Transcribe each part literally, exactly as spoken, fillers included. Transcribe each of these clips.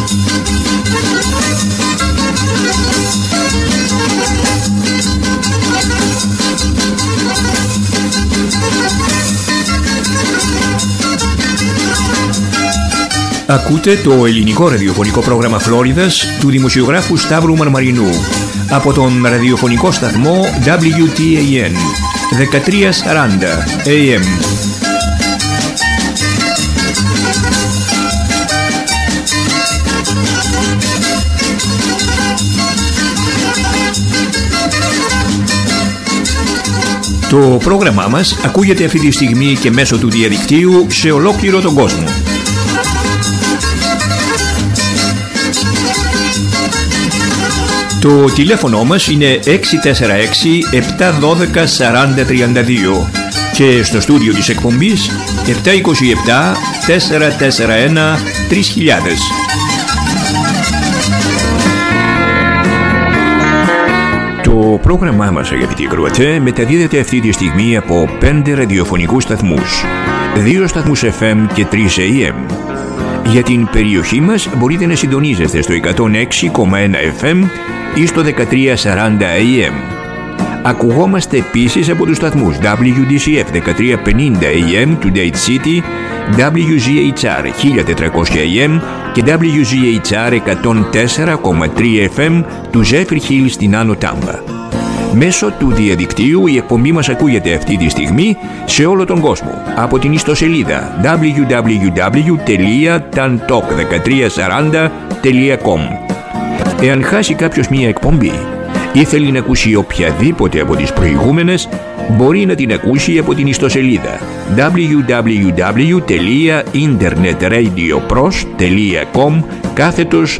Ακούτε το ελληνικό ραδιοφωνικό πρόγραμμα Φλόριδας του δημοσιογράφου Σταύρου Μαρμαρινού από τον ραδιοφωνικό σταθμό ντάμπλιου τι έι εν δεκατριακόσια σαράντα έι εμ. Το πρόγραμμά μας ακούγεται αυτή τη στιγμή και μέσω του διαδικτύου σε ολόκληρο τον κόσμο. Το τηλέφωνο μας είναι έξι τέσσερα έξι επτά ένα δύο τέσσερα τρία δύο και στο στούντιο της εκπομπής επτά δύο επτά τέσσερα τέσσερα ένα τρεις χιλιάδες. Το πρόγραμμά μας, αγαπητοί ακροατές, μεταδίδεται αυτή τη στιγμή από πέντε ραδιοφωνικούς σταθμούς, δύο σταθμούς εφ εμ και τρεις έι εμ. Για την περιοχή μας μπορείτε να συντονίζεστε στο εκατόν έξι κόμμα ένα εφ εμ ή στο δεκατριακόσια σαράντα έι εμ. Ακουγόμαστε επίσης από τους σταθμούς ντάμπλιου ντι σι εφ δεκατριακόσια πενήντα έι εμ του Date City, ντάμπλιου ζι έιτς αρ χίλια τετρακόσια έι εμ και ντάμπλιου ζι έιτς αρ εκατόν τέσσερα κόμμα τρία εφ εμ του Zephyr Hill στην Άνω Τάμπα. Μέσω του διαδικτύου η εκπομπή μας ακούγεται αυτή τη στιγμή σε όλο τον κόσμο από την ιστοσελίδα ντάμπλιου ντάμπλιου ντάμπλιου τελεία ταντοκ δεκατριακόσια σαράντα τελεία κομ. Εάν χάσει κάποιος μία εκπομπή ή θέλει να ακούσει οποιαδήποτε από τις προηγούμενες, μπορεί να την ακούσει από την ιστοσελίδα ντάμπλιου ντάμπλιου ντάμπλιου τελεία internetradiopros τελεία com κάθετος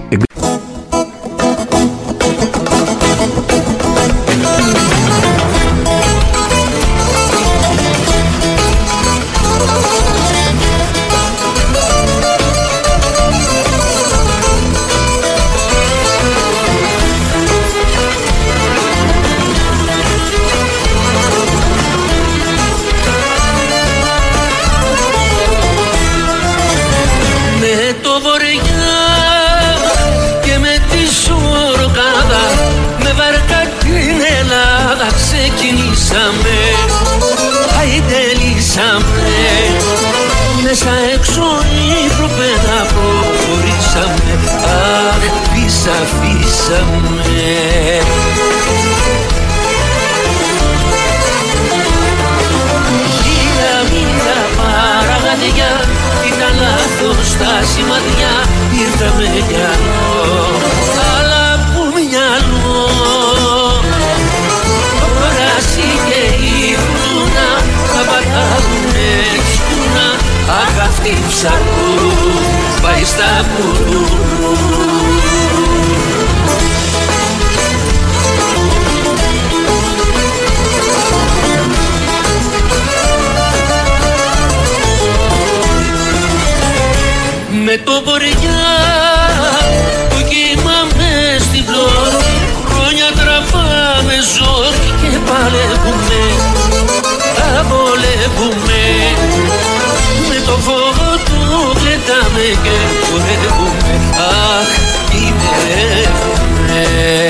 με το βορειά που κοιμάμαι στην πλώρη, χρόνια τραβάμε ζόρι και παλεύουμε, τα βολεύουμε, με το φόβο του κλετάμε και χορεύουμε, αχ, κινδυνεύουμε.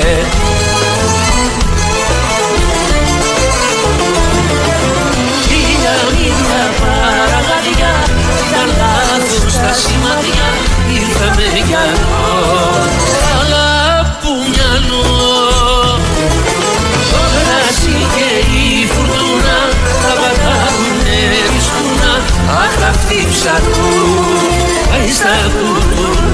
Χίλια μίλια παραγαδιά, ήταν λάθος τα σημαδιά, ήρθαμε κι άλλο, αλλά που μυαλό. Το κράσι και η φουρτούνα, τα πατάρουνε ρισκούνα, αχ αυτή ψαρού, πάει στα κουρκουρού.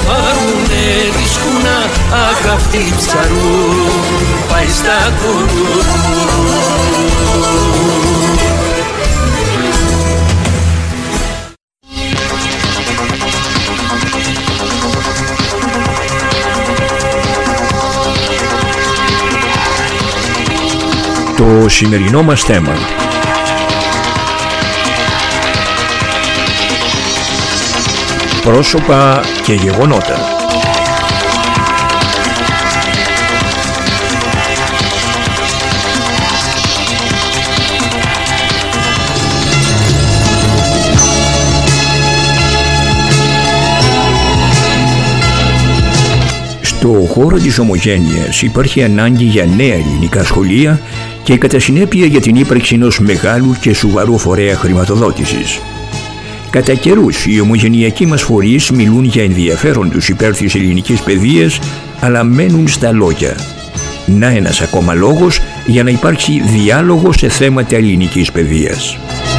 πάρουνε τη σκούνα, αχ αυτή ψαρού πάει στα κουτουρού. Το σημερινό μας θέμα: πρόσωπα και γεγονότα. Στο χώρο της Ομογένειας υπάρχει ανάγκη για νέα ελληνικά σχολεία και κατά συνέπεια για την ύπαρξη ενός μεγάλου και σοβαρού φορέα χρηματοδότησης. Κατά καιρούς οι ομογενειακοί μας φορείς μιλούν για ενδιαφέρον τους υπέρ της ελληνικής παιδείας, αλλά μένουν στα λόγια. Να ένας ακόμα λόγος για να υπάρξει διάλογος σε θέματα ελληνικής παιδείας.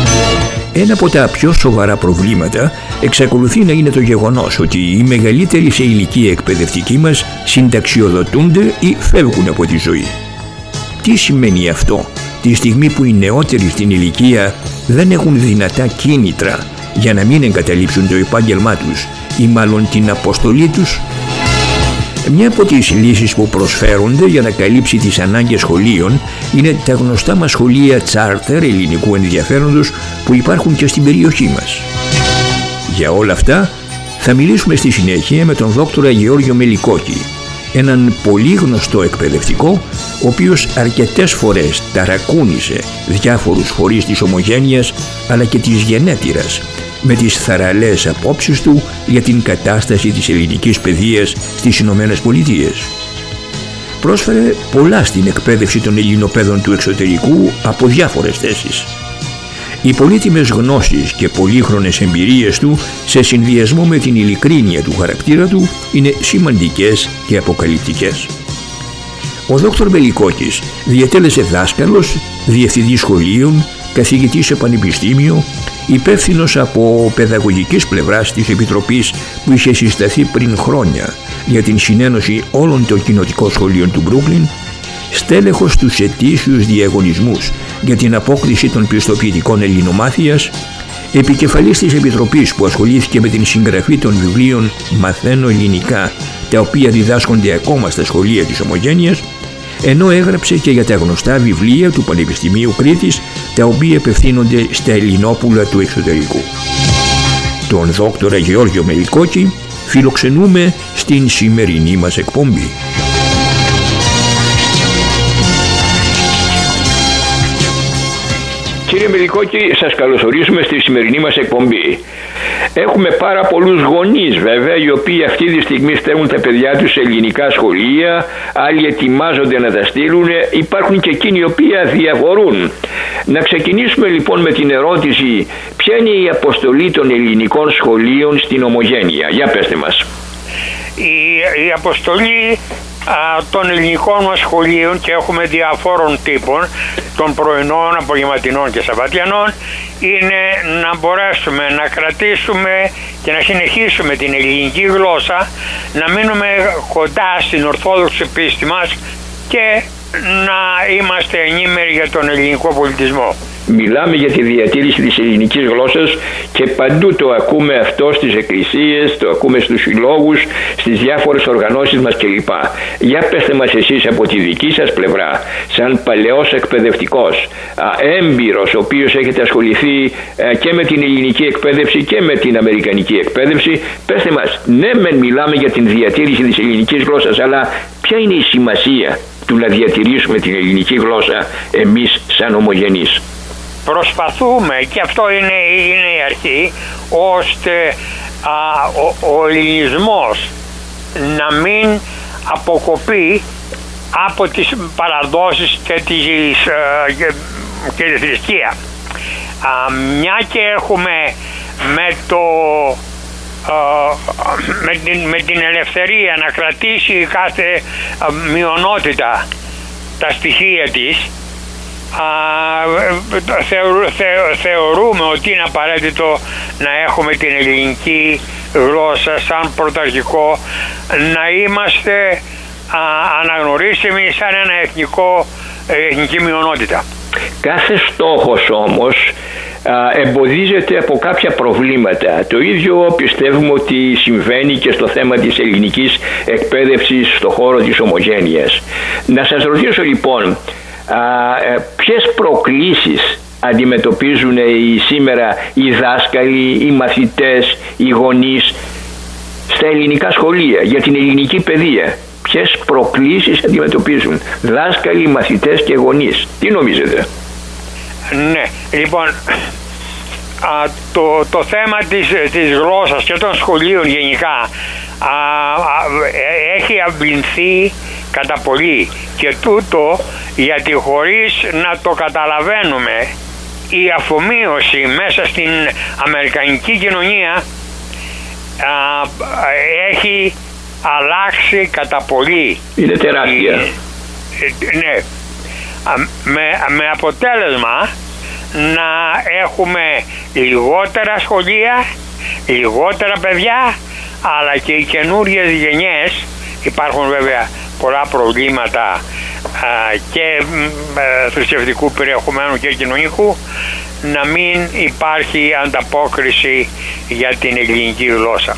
Ένα από τα πιο σοβαρά προβλήματα εξακολουθεί να είναι το γεγονός ότι οι μεγαλύτεροι σε ηλικία εκπαιδευτικοί μας συνταξιοδοτούνται ή φεύγουν από τη ζωή. Τι σημαίνει αυτό τη στιγμή που οι νεότεροι στην ηλικία δεν έχουν δυνατά κίνητρα για να μην εγκαταλείψουν το επάγγελμά τους ή μάλλον την αποστολή τους? Μια από τις λύσεις που προσφέρονται για να καλύψει τις ανάγκες σχολείων είναι τα γνωστά μας σχολεία τσάρτερ ελληνικού ενδιαφέροντος που υπάρχουν και στην περιοχή μας. Για όλα αυτά θα μιλήσουμε στη συνέχεια με τον δόκτορα Γεώργιο Μελικόκη, έναν πολύ γνωστό εκπαιδευτικό, ο οποίος αρκετές φορές ταρακούνησε διάφορους φορείς της Ομογένειας αλλά και της γενέτειρας με τις θαραλές απόψεις του για την κατάσταση της ελληνικής παιδείας στις Ηνωμένες Πολιτείες. Πρόσφερε πολλά στην εκπαίδευση των Ελληνοπαίδων του εξωτερικού από διάφορες θέσεις. Οι πολύτιμες γνώσεις και πολύχρονες εμπειρίες του, σε συνδυασμό με την ειλικρίνεια του χαρακτήρα του, είναι σημαντικές και αποκαλυπτικές. Ο δόκτωρ Μελικόκης διετέλεσε δάσκαλος, διευθυντής σχολείων, καθηγητής σε πανεπιστήμιο, υπεύθυνος από παιδαγωγικής πλευράς της Επιτροπής που είχε συσταθεί πριν χρόνια για την συνένωση όλων των κοινοτικών σχολείων του Μπρούκλιν, στέλεχος στους ετήσιους διαγωνισμούς για την απόκτηση των πιστοποιητικών ελληνομάθειας, επικεφαλής της Επιτροπής που ασχολήθηκε με την συγγραφή των βιβλίων «Μαθαίνω ελληνικά», τα οποία διδάσκονται ακόμα στα σχολεία της Ομογένειας, ενώ έγραψε και για τα γνωστά βιβλία του Πανεπιστημίου Κρήτης, τα οποία απευθύνονται στα Ελληνόπουλα του εξωτερικού. Τον δόκτορα Γεώργιο Μελικόκη φιλοξενούμε στην σημερινή μας εκπομπή. Κύριε Μελικόκη, σας καλωσορίζουμε στη σημερινή μας εκπομπή. Έχουμε πάρα πολλούς γονείς βέβαια, οι οποίοι αυτή τη στιγμή στέλνουν τα παιδιά τους σε ελληνικά σχολεία, άλλοι ετοιμάζονται να τα στείλουν, υπάρχουν και εκείνοι οι οποίοι διαφορούν. Να ξεκινήσουμε λοιπόν με την ερώτηση, ποια είναι η αποστολή των ελληνικών σχολείων στην Ομογένεια? Για πέστε μας. Η, η αποστολή α, των ελληνικών μας σχολείων, και έχουμε διαφόρων τύπων, των πρωινών, απογευματινών και σαββατιανών, είναι να μπορέσουμε να κρατήσουμε και να συνεχίσουμε την ελληνική γλώσσα, να μείνουμε κοντά στην ορθόδοξη πίστη μας και να είμαστε ενήμεροι για τον ελληνικό πολιτισμό. Μιλάμε για τη διατήρηση της ελληνικής γλώσσας και παντού το ακούμε αυτό, στις εκκλησίες, το ακούμε στους συλλόγους, στις διάφορες οργανώσεις μας κλπ. Για πέστε μας εσείς από τη δική σας πλευρά, σαν παλαιός εκπαιδευτικός, έμπειρος, ο οποίος έχετε ασχοληθεί και με την ελληνική εκπαίδευση και με την αμερικανική εκπαίδευση, πέστε μας, ναι μεν μιλάμε για την διατήρηση της ελληνικής γλώσσας, αλλά ποια είναι η σημασία του να διατηρήσουμε την ελληνική γλώσσα εμείς σαν ομογενείς? Προσπαθούμε, και αυτό είναι, είναι η αρχή, ώστε α, ο, ο ελληνισμός να μην αποκοπεί από τις παραδόσεις και, τις, και, και τη θρησκεία. Α, μια και έχουμε με, το, α, με, την, με την ελευθερία να κρατήσει κάθε α, μειονότητα τα στοιχεία της, θεωρούμε ότι είναι απαραίτητο να έχουμε την ελληνική γλώσσα σαν πρωταρχικό, να είμαστε α, αναγνωρίσιμοι σαν ένα εθνικό, εθνική μειονότητα. Κάθε στόχος όμως α, εμποδίζεται από κάποια προβλήματα. Το ίδιο πιστεύουμε ότι συμβαίνει και στο θέμα της ελληνικής εκπαίδευσης στον χώρο της ομογένειας. Να σας ρωτήσω λοιπόν, α, ποιες προκλήσεις αντιμετωπίζουν οι, σήμερα οι δάσκαλοι, οι μαθητές, οι γονείς στα ελληνικά σχολεία για την ελληνική παιδεία? Ποιες προκλήσεις αντιμετωπίζουν δάσκαλοι, μαθητές και γονείς? Τι νομίζετε? Ναι, λοιπόν, α, το, το θέμα της, της γλώσσας και των σχολείων γενικά α, α, έχει αμπλυνθεί κατά πολύ, και τούτο γιατί χωρίς να το καταλαβαίνουμε η αφομοίωση μέσα στην αμερικανική κοινωνία α, έχει αλλάξει κατά πολύ. Είναι τεράστια. Ε, ναι. Με, με αποτέλεσμα να έχουμε λιγότερα σχολεία, λιγότερα παιδιά, αλλά και οι καινούριες γενιές, υπάρχουν βέβαια πολλά προβλήματα α, και α, θρησκευτικού περιεχομένου και κοινωνικού, να μην υπάρχει ανταπόκριση για την ελληνική γλώσσα.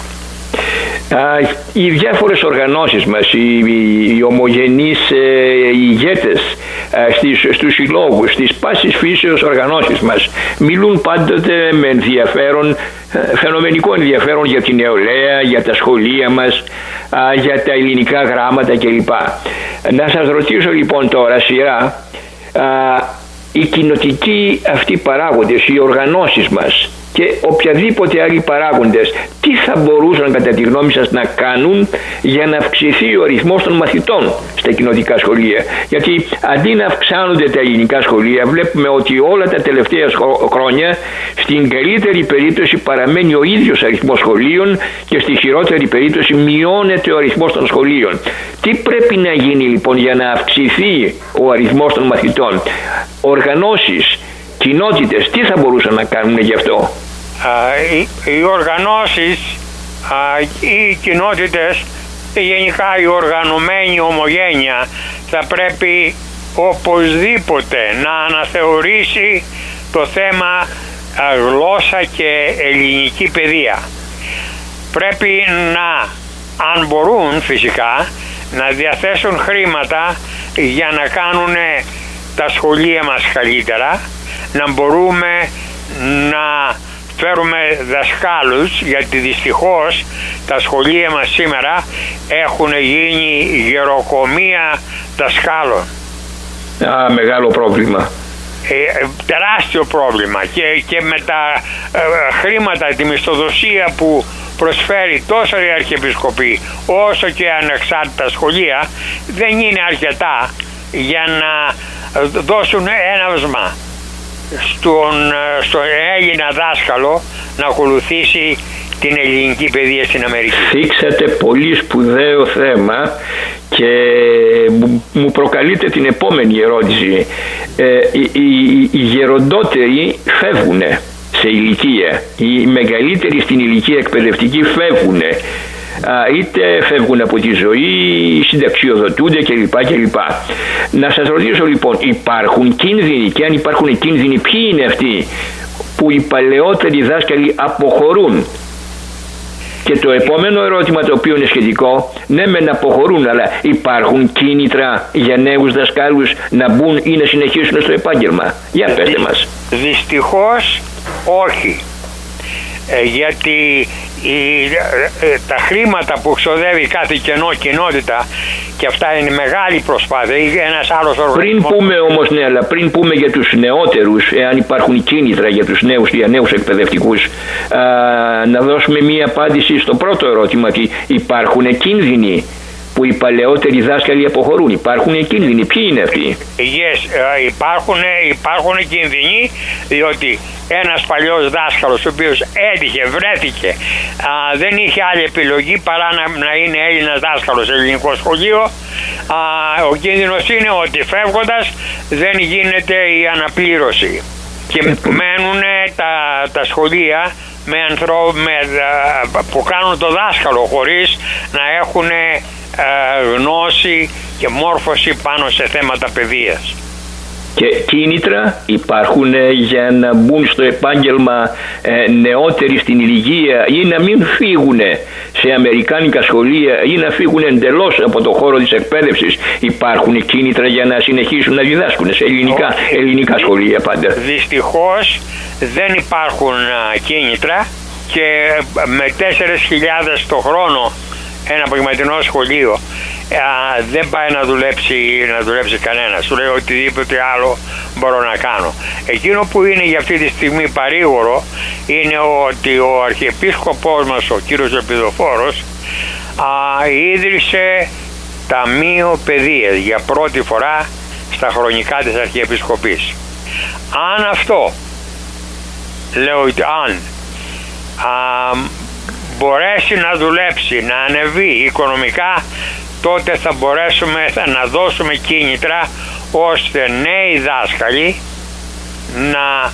Οι διάφορες οργανώσεις μας, οι, οι ομογενείς ε, οι ηγέτες ε, στις, στους συλλόγους, στις πάσης φύσεως οργανώσεις μας μιλούν πάντοτε με ενδιαφέρον, φαινομενικό ενδιαφέρον για την νεολαία, για τα σχολεία μας, α, για τα ελληνικά γράμματα κλπ. Να σας ρωτήσω λοιπόν τώρα σειρά, α, οι κοινοτικοί αυτοί παράγοντες, οι οργανώσεις μας και οποιαδήποτε άλλοι παράγοντες, τι θα μπορούσαν κατά τη γνώμη σας να κάνουν για να αυξηθεί ο αριθμός των μαθητών στα κοινοτικά σχολεία? Γιατί αντί να αυξάνονται τα ελληνικά σχολεία, βλέπουμε ότι όλα τα τελευταία χρόνια στην καλύτερη περίπτωση παραμένει ο ίδιος αριθμός σχολείων και στη χειρότερη περίπτωση μειώνεται ο αριθμός των σχολείων. Τι πρέπει να γίνει λοιπόν για να αυξηθεί ο αριθμός των μαθητών? Οργανώσεις, κοινότητες, τι θα μπορούσαν να κάνουν γι' αυτό? Uh, οι, οι οργανώσεις, uh, οι κοινότητες, γενικά η οργανωμένη ομογένεια θα πρέπει οπωσδήποτε να αναθεωρήσει το θέμα uh, γλώσσα και ελληνική παιδεία. Πρέπει να, αν μπορούν φυσικά, να διαθέσουν χρήματα για να κάνουν τα σχολεία μας καλύτερα, να μπορούμε να φέρουμε δασκάλους, γιατί δυστυχώς τα σχολεία μας σήμερα έχουν γίνει γεροκομεία δασκάλων. Α, μεγάλο πρόβλημα. Ε, τεράστιο πρόβλημα, και, και με τα ε, χρήματα, τη μισθοδοσία που προσφέρει τόσο η Αρχιεπισκοπή όσο και ανεξάρτητα σχολεία, δεν είναι αρκετά για να δώσουν έναυσμα στον, στον Έλληνα δάσκαλο να ακολουθήσει την ελληνική παιδεία στην Αμερική. Θίξατε πολύ σπουδαίο θέμα και μου προκαλείτε την επόμενη ερώτηση. Ε, οι, οι, οι γεροντότεροι φεύγουν σε ηλικία, οι μεγαλύτεροι στην ηλικία εκπαιδευτική φεύγουν, είτε φεύγουν από τη ζωή, συνταξιοδοτούνται κλπ. κλπ. Να σας ρωτήσω λοιπόν, υπάρχουν κίνδυνοι, και αν υπάρχουν κίνδυνοι, ποιοι είναι αυτοί που οι παλαιότεροι δάσκαλοι αποχωρούν? Και το επόμενο ερώτημα, το οποίο είναι σχετικό, ναι μεν αποχωρούν, αλλά υπάρχουν κίνητρα για νέους δασκάλους να μπουν ή να συνεχίσουν στο επάγγελμα? Για πέστε μας. Δυστυχώς όχι, ε, γιατί η, ε, τα χρήματα που ξοδεύει κάθε κενό κοινότητα, και αυτά είναι μεγάλη προσπάθεια, ένας άλλος οργανισμός. Πριν πούμε όμως, ναι, αλλά πριν πούμε για τους νεότερους, εάν υπάρχουν κίνητρα για τους νέους, για νέους εκπαιδευτικούς, α, να δώσουμε μία απάντηση στο πρώτο ερώτημα, ότι υπάρχουν κίνδυνοι που οι παλαιότεροι δάσκαλοι αποχωρούν. Υπάρχουν κίνδυνοι. Ποιοι είναι αυτοί? Yes, υπάρχουν, υπάρχουν κίνδυνοι, διότι ένας παλιός δάσκαλος, ο οποίος έτυχε, βρέθηκε, α, δεν είχε άλλη επιλογή παρά να, να είναι Έλληνας δάσκαλος σε ελληνικό σχολείο, α, ο κίνδυνος είναι ότι φεύγοντας δεν γίνεται η αναπλήρωση και μένουν τα, τα σχολεία με ανθρω... με... που κάνουν το δάσκαλο χωρίς να έχουν γνώση και μόρφωση πάνω σε θέματα παιδείας. Και κίνητρα υπάρχουν για να μπουν στο επάγγελμα ε, νεότεροι στην ηλικία ή να μην φύγουν σε αμερικάνικα σχολεία ή να φύγουν εντελώς από το χώρο της εκπαίδευσης. Υπάρχουν κίνητρα για να συνεχίσουν να διδάσκουν σε ελληνικά, ελληνικά σχολεία πάντα. Δυστυχώς δεν υπάρχουν κίνητρα και με τέσσερις χιλιάδες το χρόνο ένα απογευματινό σχολείο Α, δεν πάει να δουλέψει, να δουλέψει κανένας. Σου λέει οτιδήποτε άλλο μπορώ να κάνω. Εκείνο που είναι για αυτή τη στιγμή παρήγορο είναι ότι ο Αρχιεπίσκοπος μας, ο κύριος Ελπιδοφόρος, α, ίδρυσε ταμείο παιδείας για πρώτη φορά στα χρονικά της Αρχιεπισκοπής. Αν αυτό, λέω αν α, μπορέσει να δουλέψει, να ανεβεί οικονομικά, τότε θα μπορέσουμε να δώσουμε κίνητρα ώστε νέοι δάσκαλοι να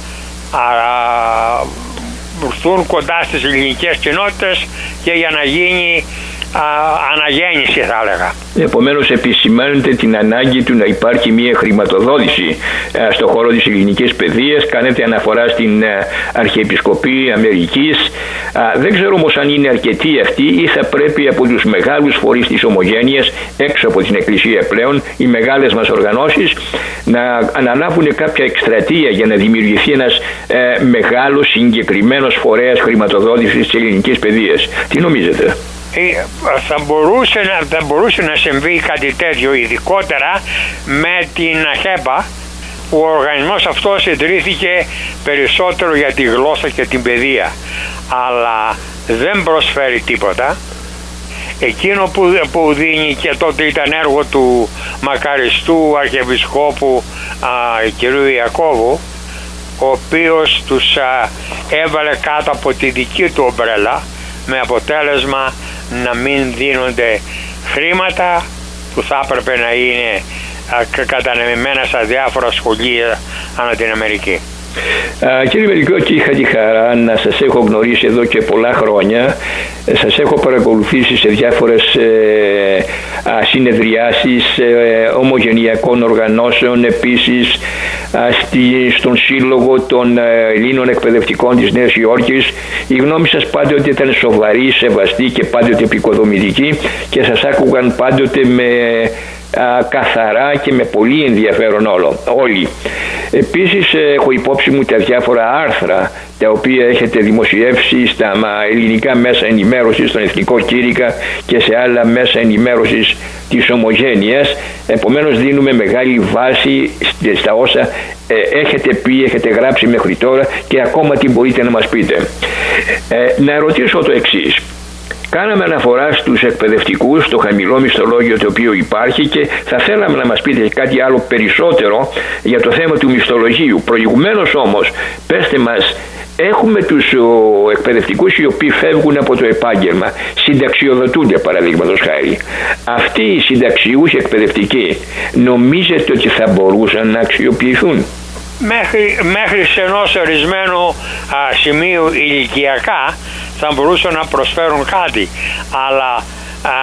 βρεθούν κοντά στις ελληνικές κοινότητες και για να γίνει α, αναγέννηση, θα έλεγα. Επομένως επισημάνεται την ανάγκη του να υπάρχει μια χρηματοδότηση α, στον χώρο της ελληνικής παιδείας. Κάνετε αναφορά στην α, Αρχιεπισκοπή Αμερικής. Α, δεν ξέρω όμως αν είναι αρκετή αυτή ή θα πρέπει από τους μεγάλους φορείς της ομογένειας, έξω από την Εκκλησία πλέον, οι μεγάλες μας οργανώσεις, να αναλάβουν κάποια εκστρατεία για να δημιουργηθεί ένας ε, μεγάλος συγκεκριμένος φορέας χρηματοδότησης της ελληνικής παιδείας. Τι νομίζετε? Θα μπορούσε, να, θα μπορούσε να συμβεί κάτι τέτοιο, ειδικότερα με την ΑΧΕΠΑ, που ο οργανισμός αυτός ιδρύθηκε περισσότερο για τη γλώσσα και την παιδεία, αλλά δεν προσφέρει τίποτα. Εκείνο που, που δίνει, και τότε ήταν έργο του μακαριστού Αρχιεπισκόπου α, κ. Ιακώβου, ο οποίος τους α, έβαλε κάτω από τη δική του ομπρέλα, με αποτέλεσμα να μην δίνονται χρήματα που θα έπρεπε να είναι κατανεμημένα στα διάφορα σχολεία ανά την Αμερική. Uh, κύριε Μερικότη, είχα τη χαρά να σας έχω γνωρίσει εδώ και πολλά χρόνια. Σας έχω παρακολουθήσει σε διάφορες ε, α, συνεδριάσεις ε, ομογενειακών οργανώσεων, επίσης α, στη, στον Σύλλογο των Ελλήνων Εκπαιδευτικών της Νέας Υόρκης. Η γνώμη σας πάντοτε ήταν σοβαρή, σεβαστή και πάντοτε επικοδομητική και σας άκουγαν πάντοτε με α, καθαρά και με πολύ ενδιαφέρον όλο, όλοι. Επίσης έχω υπόψη μου τα διάφορα άρθρα τα οποία έχετε δημοσιεύσει στα ελληνικά μέσα ενημέρωσης, στον Εθνικό Κήρυκα και σε άλλα μέσα ενημέρωσης της ομογένειας. Επομένως δίνουμε μεγάλη βάση στα όσα ε, έχετε πει, έχετε γράψει μέχρι τώρα και ακόμα τι μπορείτε να μας πείτε. Ε, να ρωτήσω το εξής. Κάναμε αναφορά στους εκπαιδευτικούς, στο χαμηλό μισθολόγιο το οποίο υπάρχει, και θα θέλαμε να μας πείτε κάτι άλλο περισσότερο για το θέμα του μισθολογίου. Προηγουμένως όμως, πέστε μας, έχουμε τους ο, εκπαιδευτικούς οι οποίοι φεύγουν από το επάγγελμα, συνταξιοδοτούνται παραδείγματος χάρη. Αυτοί οι συνταξιούχοι εκπαιδευτικοί νομίζετε ότι θα μπορούσαν να αξιοποιηθούν? Μέχρι, μέχρι σε ενός ορισμένου α, σημείου ηλικιακά θα μπορούσαν να προσφέρουν κάτι, αλλά α,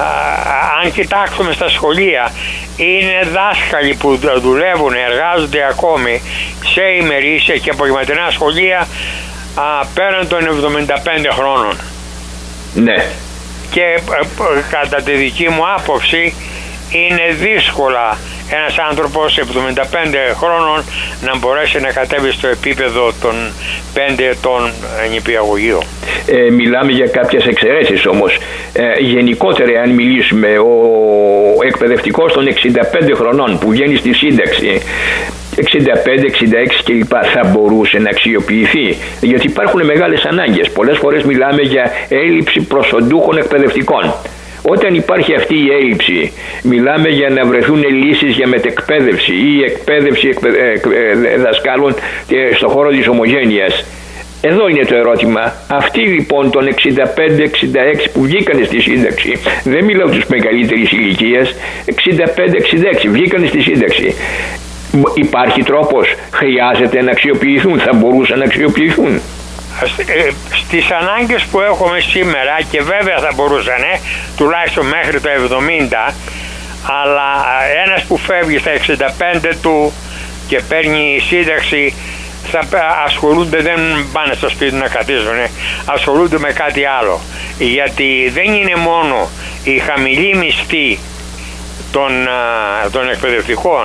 αν κοιτάξουμε στα σχολεία, είναι δάσκαλοι που δουλεύουν, εργάζονται ακόμη σε ημερήσια και απογευματινά σχολεία α, πέραν των εβδομήντα πέντε χρόνων. Ναι. Και α, κατά τη δική μου άποψη είναι δύσκολα ένας άνθρωπος εβδομήντα πέντε χρόνων να μπορέσει να κατέβει στο επίπεδο των πέντε ετών νηπιαγωγείου. Ε, μιλάμε για κάποιες εξαιρέσεις όμως. Ε, γενικότερα, αν μιλήσουμε, ο εκπαιδευτικός των εξήντα πέντε χρονών που βγαίνει στη σύνταξη, εξήντα πέντε, εξήντα έξι κλπ, θα μπορούσε να αξιοποιηθεί, γιατί υπάρχουν μεγάλες ανάγκες. Πολλές φορές μιλάμε για έλλειψη προσοντούχων εκπαιδευτικών. Όταν υπάρχει αυτή η έλλειψη, μιλάμε για να βρεθούν λύσεις για μετεκπαίδευση ή εκπαίδευση εκπαιδε... δασκάλων στον χώρο της ομογένειας. Εδώ είναι το ερώτημα. Αυτοί λοιπόν των εξήντα πέντε εξήντα έξι που βγήκαν στη σύνταξη, δεν μιλάω τους μεγαλύτερης ηλικίας, εξήντα πέντε εξήντα έξι βγήκαν στη σύνταξη. Υπάρχει τρόπος? Χρειάζεται να αξιοποιηθούν? Θα μπορούσαν να αξιοποιηθούν? στις ανάγκες που έχουμε σήμερα, και βέβαια θα μπορούσαν τουλάχιστον μέχρι το εβδομήντα, αλλά ένας που φεύγει στα εξήντα πέντε του και παίρνει σύνταξη, θα ασχολούνται, δεν πάνε στο σπίτι να καθίσουν, ασχολούνται με κάτι άλλο, γιατί δεν είναι μόνο η χαμηλή μισθή των, των εκπαιδευτικών,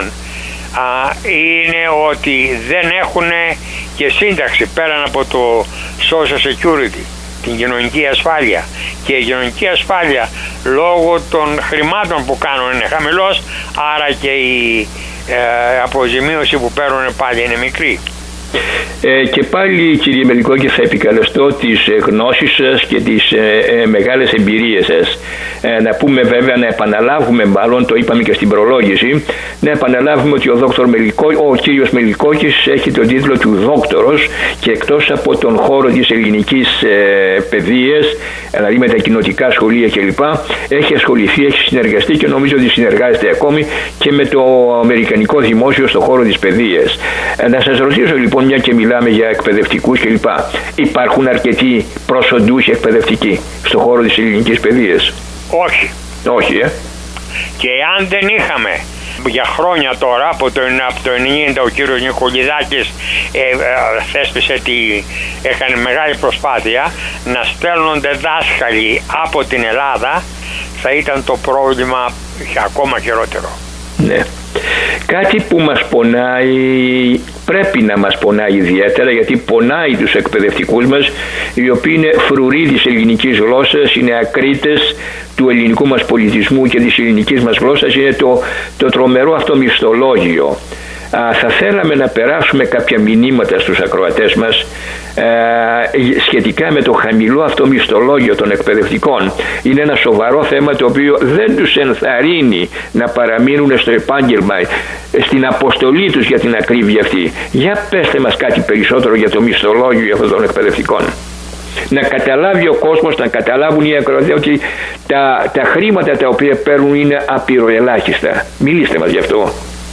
είναι ότι δεν έχουν και σύνταξη πέραν από το social security, την κοινωνική ασφάλεια, και η κοινωνική ασφάλεια λόγω των χρημάτων που κάνουν είναι χαμηλός, άρα και η ε, αποζημίωση που παίρνουν πάλι είναι μικρή. Ε, και πάλι, κύριε Μελικόκη, θα επικαλεστώ τις γνώσεις σας και τις ε, ε, μεγάλες εμπειρίες σας. Ε, να πούμε βέβαια, να επαναλάβουμε, μάλλον το είπαμε και στην προλόγηση, να επαναλάβουμε ότι ο, δόκτωρ Μελικό, ο κύριος Μελικόκης έχει τον τίτλο του δόκτωρος, και εκτός από τον χώρο της ελληνικής ε, παιδείας, δηλαδή με τα κοινοτικά σχολεία κλπ, έχει ασχοληθεί, έχει συνεργαστεί και νομίζω ότι συνεργάζεται ακόμη και με το αμερικανικό δημόσιο στον χώρο της παιδείας. Ε, να σας ρωτήσω λοιπόν, μια και μιλάμε για εκπαιδευτικούς κλπ. Υπάρχουν αρκετοί προσοντούχοι εκπαιδευτικοί στον χώρο της ελληνικής παιδείας? Όχι. Όχι, ε. Και αν δεν είχαμε για χρόνια τώρα, από το, από το ενενήντα ο κύριος Νικολιδάκης ε, ε, θέσπισε τη, έκανε μεγάλη προσπάθεια να στέλνονται δάσκαλοι από την Ελλάδα, θα ήταν το πρόβλημα ακόμα χειρότερο. Ναι. Κάτι που μας πονάει, πρέπει να μας πονάει ιδιαίτερα, γιατί πονάει τους εκπαιδευτικούς μας, οι οποίοι είναι φρουροί της ελληνικής γλώσσας, είναι ακρίτες του ελληνικού μας πολιτισμού και της ελληνικής μας γλώσσας, είναι το, το τρομερό αυτό μισθολόγιο. Α, θα θέλαμε να περάσουμε κάποια μηνύματα στους ακροατές μας α, σχετικά με το χαμηλό αυτό μισθολόγιο των εκπαιδευτικών. Είναι ένα σοβαρό θέμα το οποίο δεν τους ενθαρρύνει να παραμείνουν στο επάγγελμα, στην αποστολή τους για την ακρίβεια αυτή. Για πέστε μας κάτι περισσότερο για το μισθολόγιο αυτών των εκπαιδευτικών. Να καταλάβει ο κόσμος, να καταλάβουν οι ακροατές ότι τα, τα χρήματα τα οποία παίρνουν είναι απειροελάχιστα. Μιλήστε μας γι' αυτό.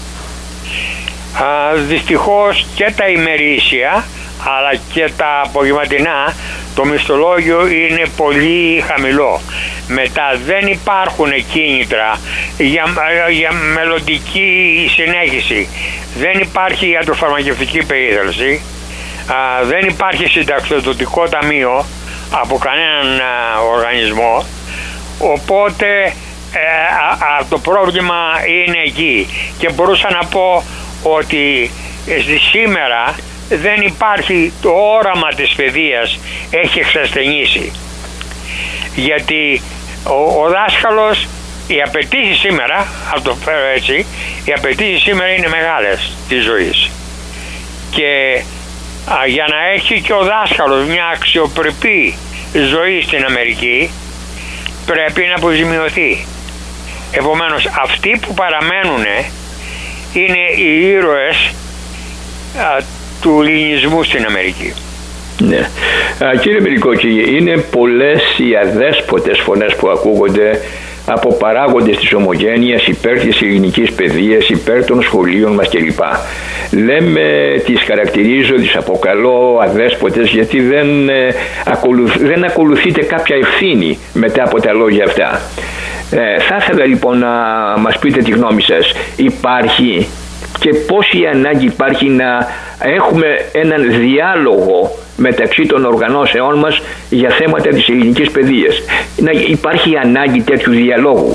Α, δυστυχώς και τα ημερήσια αλλά και τα απογευματινά το μισθολόγιο είναι πολύ χαμηλό. Μετά δεν υπάρχουν κίνητρα για, για μελλοντική συνέχιση. Δεν υπάρχει ιατροφαρμακευτική περίθαλψη, α, δεν υπάρχει συνταξιοδοτικό ταμείο από κανέναν α, οργανισμό, οπότε ε, α, α, το πρόβλημα είναι εκεί. Και μπορούσα να πω ότι σήμερα δεν υπάρχει, το όραμα της παιδείας έχει εξασθενήσει, γιατί ο, ο δάσκαλος, οι απαιτήσεις σήμερα, θα το φέρω έτσι, οι απαιτήσεις σήμερα είναι μεγάλες της ζωής, και α, για να έχει και ο δάσκαλος μια αξιοπρεπή ζωή στην Αμερική πρέπει να αποζημιωθεί. Επομένως αυτοί που παραμένουν είναι οι ήρωες α, του ελληνισμού στην Αμερική. Ναι. Α, κύριε Μελικόκη, είναι πολλές οι αδέσποτες φωνές που ακούγονται από παράγοντες της ομογένειας υπέρ της ελληνικής παιδείας, υπέρ των σχολείων μας κλπ. Λέμε, τις χαρακτηρίζω, τις αποκαλώ αδέσποτες, γιατί δεν, ε, ακολουθ, δεν ακολουθείτε κάποια ευθύνη μετά από τα λόγια αυτά. Ε, θα ήθελα λοιπόν να μας πείτε τη γνώμη σας. Υπάρχει και πόση ανάγκη υπάρχει να έχουμε έναν διάλογο μεταξύ των οργανώσεών μας για θέματα της ελληνικής παιδείας? Να υπάρχει ανάγκη τέτοιου διαλόγου?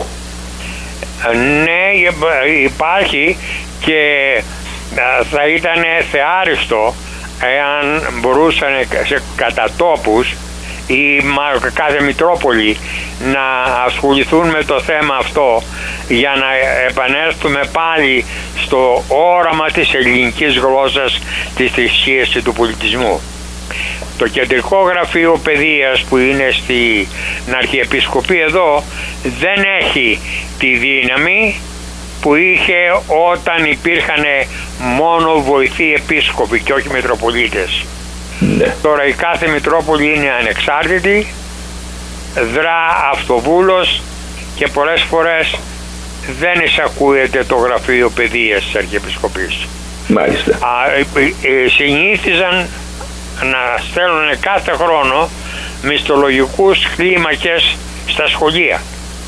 Ναι, υπάρχει, και θα ήταν θεάριστο εάν μπορούσαν σε κατατόπους ή κάθε Μητρόπολη να ασχοληθούν με το θέμα αυτό, για να επανέλθουμε πάλι στο όραμα της ελληνικής γλώσσας, της θρησκείας και του πολιτισμού. Το κεντρικό γραφείο παιδείας που είναι στην Αρχιεπισκοπή εδώ δεν έχει τη δύναμη που είχε όταν υπήρχαν μόνο βοηθοί επίσκοποι και όχι Μητροπολίτες. Ναι. Τώρα η κάθε Μητρόπολη είναι ανεξάρτητη, δρά αυτοβούλος, και πολλές φορές δεν εισακούεται το γραφείο παιδείας της Αρχιεπισκοπής. Μάλιστα. Α, ε, ε, συνήθιζαν να στέλνουν κάθε χρόνο μισθολογικούς κλίμακες στα σχολεία.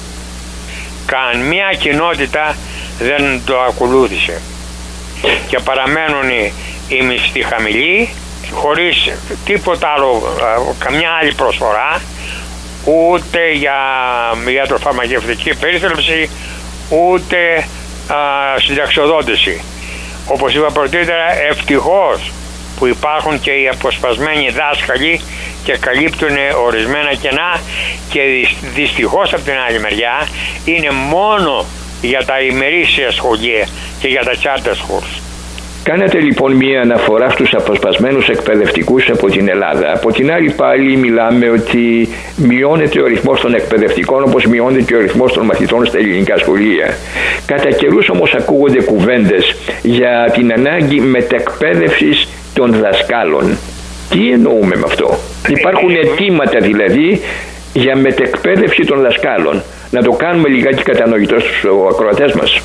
Καμία κοινότητα δεν το ακολούθησε και παραμένουν οι μισθοί χαμηλοί, χωρίς τίποτα άλλο, καμιά άλλη προσφορά, ούτε για ιατροφαρμακευτική περίθαλψη, ούτε α, συνταξιοδότηση. Όπως είπα πρωτήτερα, ευτυχώς που υπάρχουν και οι αποσπασμένοι δάσκαλοι και καλύπτουν ορισμένα κενά, και δυστυχώς από την άλλη μεριά είναι μόνο για τα ημερήσια σχολεία και για τα charter schools. Κάνατε λοιπόν μία αναφορά στους αποσπασμένους εκπαιδευτικούς από την Ελλάδα. Από την άλλη πάλι μιλάμε ότι μειώνεται ο ρυθμός των εκπαιδευτικών, όπως μειώνεται και ο ρυθμός των μαθητών στα ελληνικά σχολεία. Κατά καιρούς όμως ακούγονται κουβέντες για την ανάγκη μετεκπαίδευσης των δασκάλων. Τι εννοούμε με αυτό? Υπάρχουν αιτήματα δηλαδή για μετεκπαίδευση των δασκάλων. Να το κάνουμε λιγάκι κατανοητό στους ακροατές μας.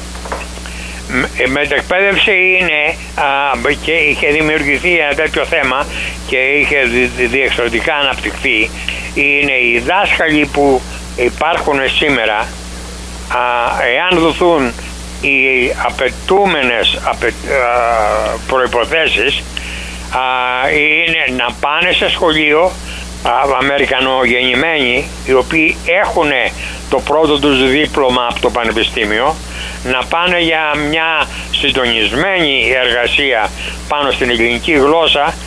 Η μετεκπαίδευση είναι, α, και είχε δημιουργηθεί ένα τέτοιο θέμα και είχε διεξοδικά αναπτυχθεί, είναι οι δάσκαλοι που υπάρχουν σήμερα, α, εάν δοθούν οι απαιτούμενες απαι, α, προϋποθέσεις, α, είναι να πάνε σε σχολείο, α, αμερικανογεννημένοι, οι οποίοι έχουν το πρώτο τους δίπλωμα από το πανεπιστήμιο, να πάνε για μια συντονισμένη εργασία πάνω στην ελληνική γλώσσα, α,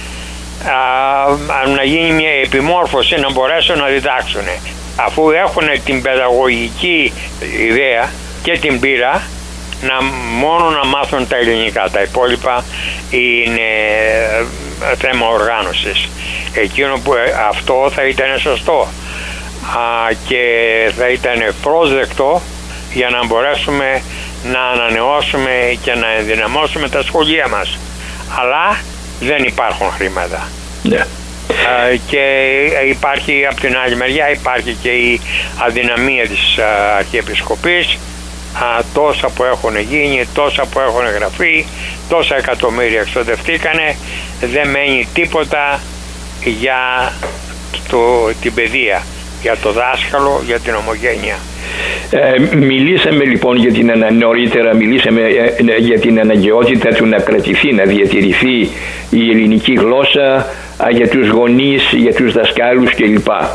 να γίνει μια επιμόρφωση, να μπορέσουν να διδάξουν. Αφού έχουν την παιδαγωγική ιδέα και την πείρα, να μόνο να μάθουν τα ελληνικά. Τα υπόλοιπα είναι θέμα οργάνωσης. Εκείνο που αυτό θα ήταν σωστό α, και θα ήταν πρόσδεκτο για να μπορέσουμε να ανανεώσουμε και να ενδυναμώσουμε τα σχολεία μας. Αλλά δεν υπάρχουν χρήματα. Yeah. Uh, και υπάρχει από την άλλη μεριά υπάρχει και η αδυναμία της uh, Αρχιεπισκοπής, uh, τόσα που έχουν γίνει, τόσα που έχουν γραφεί, τόσα εκατομμύρια εξοδευτήκανε, δεν μένει τίποτα για το, την παιδεία, για το δάσκαλο, για την ομογένεια. Ε, μιλήσαμε λοιπόν για την νωρίτερα μιλήσαμε ε, για την αναγκαιότητα του να κρατηθεί, να διατηρηθεί η ελληνική γλώσσα, α, για τους γονείς, για τους δασκάλους κλπ. Α,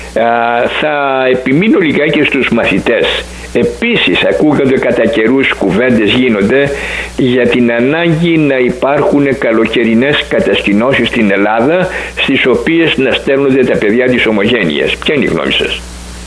θα επιμείνω λιγάκι στους μαθητές. Επίσης ακούγονται κατά καιρούς κουβέντες, γίνονται για την ανάγκη να υπάρχουν καλοκαιρινές κατασκηνώσεις στην Ελλάδα, στις οποίες να στέλνονται τα παιδιά της ομογένειας. Ποια είναι η γνώμη σας?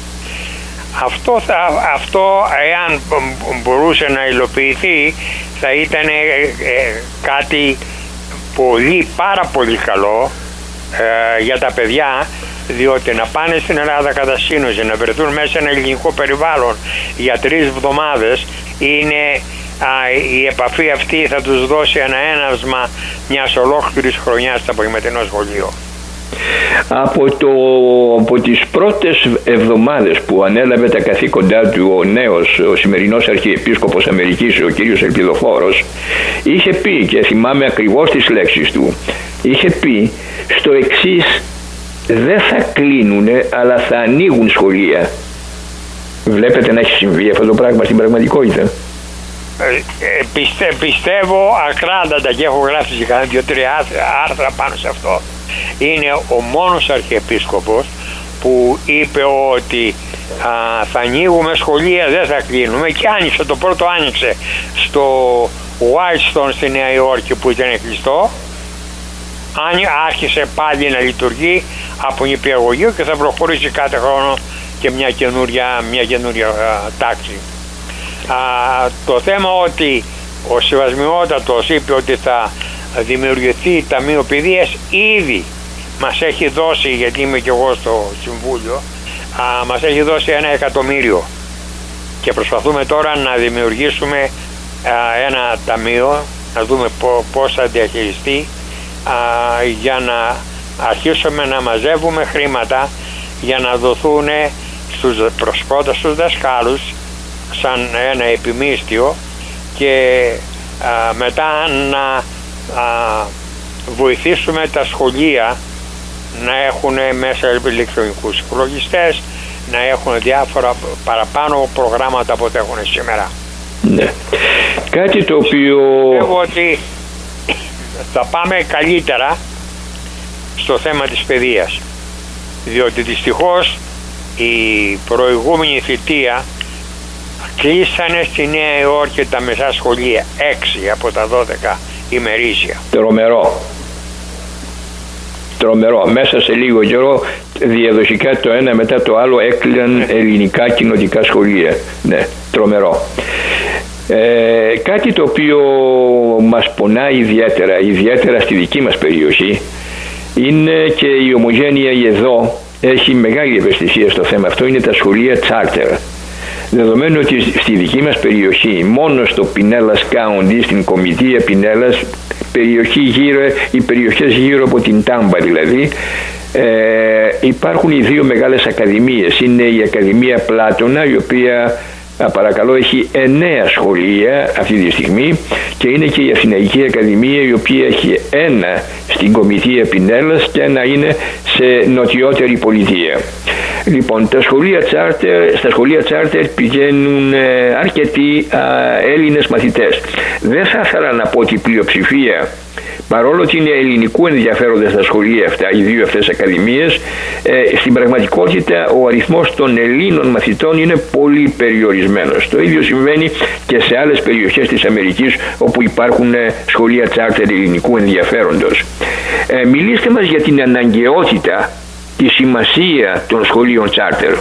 Αυτό, θα, αυτό εάν μπορούσε να υλοποιηθεί, θα ήταν ε, ε, κάτι πολύ, πάρα πολύ καλό ε, για τα παιδιά, διότι να πάνε στην Ελλάδα κατά σύνοση, να βρεθούν μέσα σε ένα ελληνικό περιβάλλον για τρεις εβδομάδες, είναι α, η επαφή αυτή θα τους δώσει ένα έναυσμα μιας ολόκληρης χρονιάς στο απογευματινό σχολείο. Από, το, από τις πρώτες εβδομάδες που ανέλαβε τα καθήκοντά του ο νέος, ο σημερινός Αρχιεπίσκοπος Αμερικής, ο κύριος Ελπιδοφόρος, είχε πει, και θυμάμαι ακριβώς τις λέξεις του, είχε πει στο εξής: δεν θα κλείνουνε, αλλά θα ανοίγουν σχολεία. Βλέπετε να έχει συμβεί αυτό το πράγμα στην πραγματικότητα? Ε, ε, πιστε, πιστεύω ακράδαντα, και έχω γράψει και κανένα δύο-τρία άρθρα πάνω σε αυτό. Είναι ο μόνος Αρχιεπίσκοπος που είπε ότι α, θα ανοίγουμε σχολεία, δεν θα κλείνουμε, και άνοιξε, το πρώτο άνοιξε στο Whitestone στη Νέα Υόρκη που ήταν κλειστό, άρχισε πάλι να λειτουργεί από νηπιαγωγείο και θα προχωρήσει κάθε χρόνο και μια καινούρια, μια καινούρια α, τάξη. Α, το θέμα ότι ο Σεβασμιότατος είπε ότι θα δημιουργηθεί Ταμείο Παιδείας, ήδη μας έχει δώσει, γιατί είμαι και εγώ στο Συμβούλιο, α, μας έχει δώσει ένα εκατομμύριο και προσπαθούμε τώρα να δημιουργήσουμε α, ένα ταμείο, να δούμε πώς θα διαχειριστεί, α, για να αρχίσουμε να μαζεύουμε χρήματα για να δοθούν στους, προς πρώτα στους δασκάλους σαν ένα επιμίσθιο, και α, μετά να α, βοηθήσουμε τα σχολεία να έχουν μέσα ηλεκτρονικούς υπολογιστές, να έχουν διάφορα παραπάνω προγράμματα από ό,τι έχουν σήμερα. Ναι. Κάτι το οποίο... Πιστεύω ότι θα πάμε καλύτερα στο θέμα της παιδείας, διότι δυστυχώς η προηγούμενη θητεία κλείσανε στη Νέα Υόρκη τα μεσά σχολεία, έξι από τα δώδεκα ημερήσια. Τρομερό. Τρομερό. Μέσα σε λίγο καιρό διαδοχικά το ένα μετά το άλλο έκλειναν ελληνικά κοινοτικά σχολεία. Ναι, τρομερό. Ε, κάτι το οποίο μας πονάει ιδιαίτερα, ιδιαίτερα στη δική μας περιοχή, είναι και η Ομογένεια εδώ έχει μεγάλη ευαισθησία στο θέμα αυτό, είναι τα σχολεία charter. Δεδομένου ότι στη δική μας περιοχή, μόνο στο Pinellas County, στην Κομιτεία Pinellas, περιοχή γύρω, οι περιοχές γύρω από την Τάμπα δηλαδή, ε, υπάρχουν οι δύο μεγάλες ακαδημίες. Είναι η Ακαδημία Πλάτωνα, η οποία παρακαλώ έχει εννέα σχολεία αυτή τη στιγμή, και είναι και η Αθηναϊκή Ακαδημία, η οποία έχει ένα στην Κομιτεία Pinellas και ένα είναι σε νοτιότερη πολιτεία. Λοιπόν, τα σχολεία charter, στα σχολεία charter πηγαίνουν ε, αρκετοί α, Έλληνες μαθητές. Δεν θα ήθελα να πω ότι η πλειοψηφία, παρόλο ότι είναι ελληνικού ενδιαφέροντα στα σχολεία αυτά, οι δύο αυτές ακαδημίες, ε, στην πραγματικότητα ο αριθμός των Ελλήνων μαθητών είναι πολύ περιορισμένος. Το ίδιο συμβαίνει και σε άλλες περιοχές της Αμερικής όπου υπάρχουν ε, σχολεία charter ελληνικού ενδιαφέροντος. Ε, μιλήστε μας για την αναγκαιότητα, τη σημασία των σχολείων charter.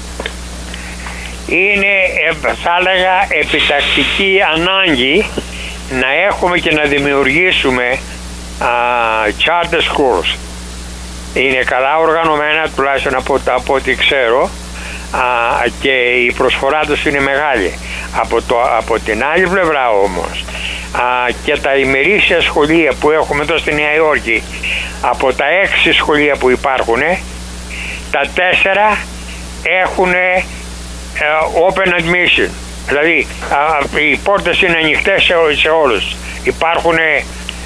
Είναι, θα έλεγα, επιτακτική ανάγκη να έχουμε και να δημιουργήσουμε α, charter schools. Είναι καλά οργανωμένα, τουλάχιστον από, από ό,τι ξέρω, α, και η προσφορά τους είναι μεγάλη. Από, το, από την άλλη πλευρά όμως, α, και τα ημερήσια σχολεία που έχουμε εδώ στη Νέα Υόρκη, από τα έξι σχολεία που υπάρχουν, τα τέσσερα έχουν open admission. Δηλαδή οι πόρτες είναι ανοιχτές σε, σε όλους. Υπάρχουν ε,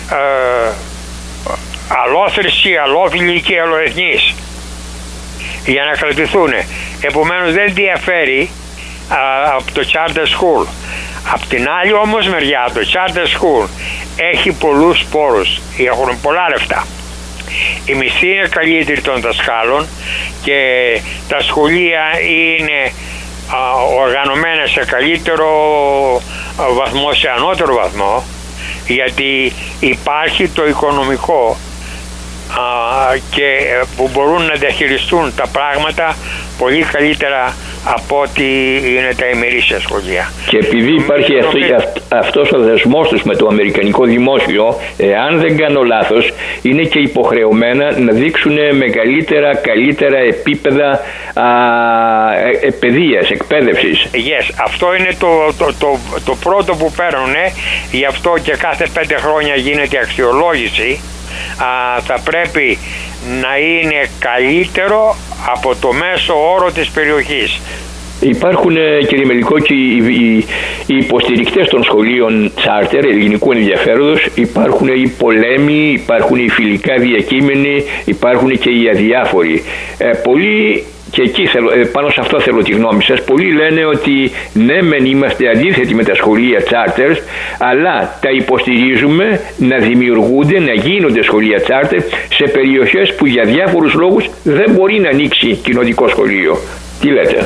αλλόθρησκοι, αλλόφιλοι και αλλοεθνείς για να κρατηθούν. Επομένως δεν διαφέρει α, από το charter school. Απ' την άλλη όμως μεριά, το charter school έχει πολλούς πόρους, έχουν πολλά λεφτά. Η μισθή είναι καλύτερη των δασκάλων και τα σχολεία είναι α, οργανωμένα σε καλύτερο βαθμό, σε ανώτερο βαθμό, γιατί υπάρχει το οικονομικό α, και που μπορούν να διαχειριστούν τα πράγματα πολύ καλύτερα από ό,τι είναι τα ημερήσια σχολεία. Και επειδή υπάρχει αυτό, αυτός ο δεσμός τους με το αμερικανικό δημόσιο, εάν δεν κάνω λάθος, είναι και υποχρεωμένα να δείξουν μεγαλύτερα, καλύτερα επίπεδα α, ε, παιδείας, εκπαίδευσης. Yes, αυτό είναι το, το, το, το πρώτο που παίρνουν, γι' αυτό και κάθε πέντε χρόνια γίνεται αξιολόγηση. Α, θα πρέπει να είναι καλύτερο από το μέσο όρο της περιοχής. Υπάρχουν, κύριε Μελικό, και οι υποστηρικτές των σχολείων charter ελληνικού ενδιαφέροντος, υπάρχουν οι πολέμοι, υπάρχουν οι φιλικά διακείμενοι, υπάρχουν και οι αδιάφοροι. Ε, πολλοί, και εκεί θέλω, πάνω σε αυτό θέλω τη γνώμη σας, πολλοί λένε ότι ναι μεν είμαστε αντίθετοι με τα σχολεία charters, αλλά τα υποστηρίζουμε να δημιουργούνται, να γίνονται σχολεία charter σε περιοχές που για διάφορους λόγους δεν μπορεί να ανοίξει κοινοτικό σχολείο. Τι λέτε?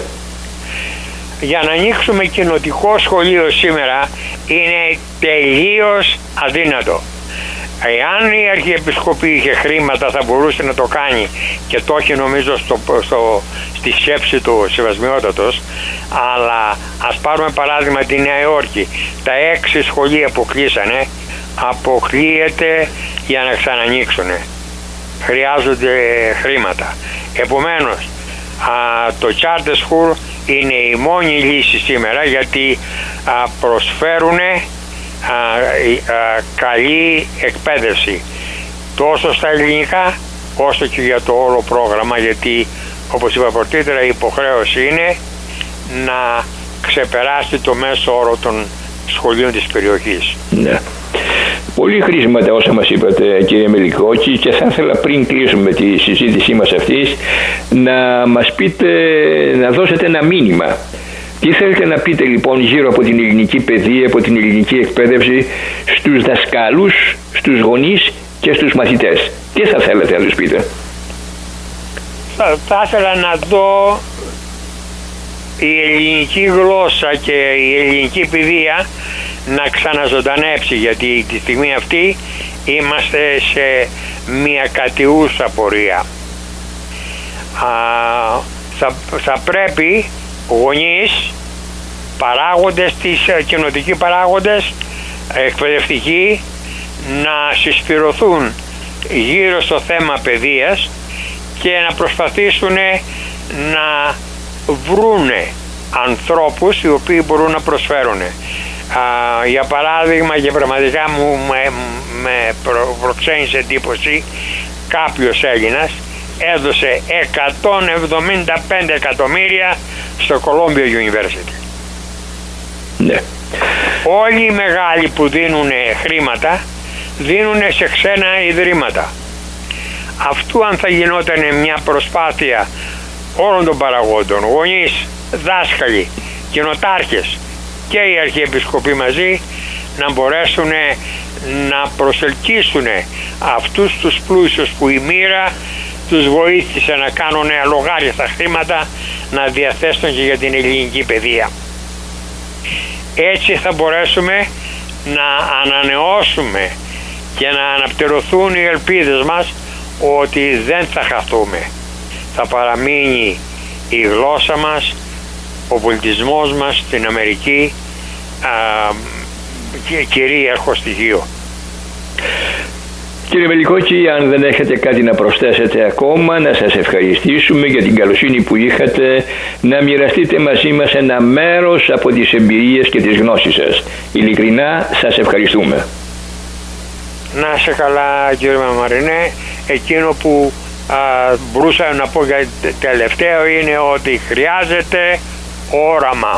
Για να ανοίξουμε κοινοτικό σχολείο σήμερα είναι τελείως αδύνατο. Εάν η Αρχιεπισκοπή είχε χρήματα θα μπορούσε να το κάνει, και το έχει νομίζω στο, στο, στη σκέψη του Σεβασμιότατος, αλλά ας πάρουμε παράδειγμα τη Νέα Υόρκη. Τα έξι σχολεία που κλείσανε αποκλείεται για να ξανανοίξουν. Χρειάζονται χρήματα. Επομένως α, το charter school είναι η μόνη λύση σήμερα, γιατί α, προσφέρουν Α, α, καλή εκπαίδευση τόσο στα ελληνικά όσο και για το όλο πρόγραμμα, γιατί όπως είπα πρωτήτερα η υποχρέωση είναι να ξεπεράσει το μέσο όρο των σχολείων της περιοχής. Ναι. Πολύ χρήσιμα τα όσα μας είπατε, κύριε Μελικόκη, και θα ήθελα πριν κλείσουμε τη συζήτησή μας αυτή να μας πείτε, να δώσετε ένα μήνυμα. Τι θέλετε να πείτε λοιπόν γύρω από την ελληνική παιδεία, από την ελληνική εκπαίδευση στους δασκάλους, στους γονείς και στους μαθητές? Τι θα θέλετε να τους πείτε? Θα, θα ήθελα να δω η ελληνική γλώσσα και η ελληνική παιδεία να ξαναζωντανέψει, γιατί τη στιγμή αυτή είμαστε σε μια κατιούσα πορεία. Α, θα, θα πρέπει γονείς, παράγοντες, τις κοινοτικοί παράγοντες, εκπαιδευτικοί, να συσπηρωθούν γύρω στο θέμα παιδείας και να προσπαθήσουν να βρούνε ανθρώπους οι οποίοι μπορούν να προσφέρουν. Α, για παράδειγμα, και πραγματικά μου με, με προ, προξένησε εντύπωση, κάποιος Έλληνας έδωσε εκατόν εβδομήντα πέντε εκατομμύρια στο Columbia University. Ναι. Όλοι οι μεγάλοι που δίνουν χρήματα δίνουν σε ξένα ιδρύματα. Αυτού αν θα γινόταν μια προσπάθεια όλων των παραγόντων, γονείς, δάσκαλοι, κοινοτάρχες και οι αρχιεπισκοποί μαζί, να μπορέσουν να προσελκύσουν αυτούς τους πλούσιους που η μοίρα τους βοήθησε να κάνουν αλογάριαστα χρήματα να διαθέσουν και για την ελληνική παιδεία. Έτσι θα μπορέσουμε να ανανεώσουμε και να αναπτερωθούν οι ελπίδες μας ότι δεν θα χαθούμε. Θα παραμείνει η γλώσσα μας, ο πολιτισμός μας στην Αμερική α, κυρίαρχο στοιχείο. Κύριε Μελικόκη, αν δεν έχετε κάτι να προσθέσετε ακόμα, να σας ευχαριστήσουμε για την καλοσύνη που είχατε να μοιραστείτε μαζί μας ένα μέρος από τις εμπειρίες και τις γνώσεις σας. Ειλικρινά σας ευχαριστούμε. Να είσαι καλά, κύριε Μαμαρινέ. Εκείνο που α, μπορούσα να πω για τελευταίο είναι ότι χρειάζεται όραμα.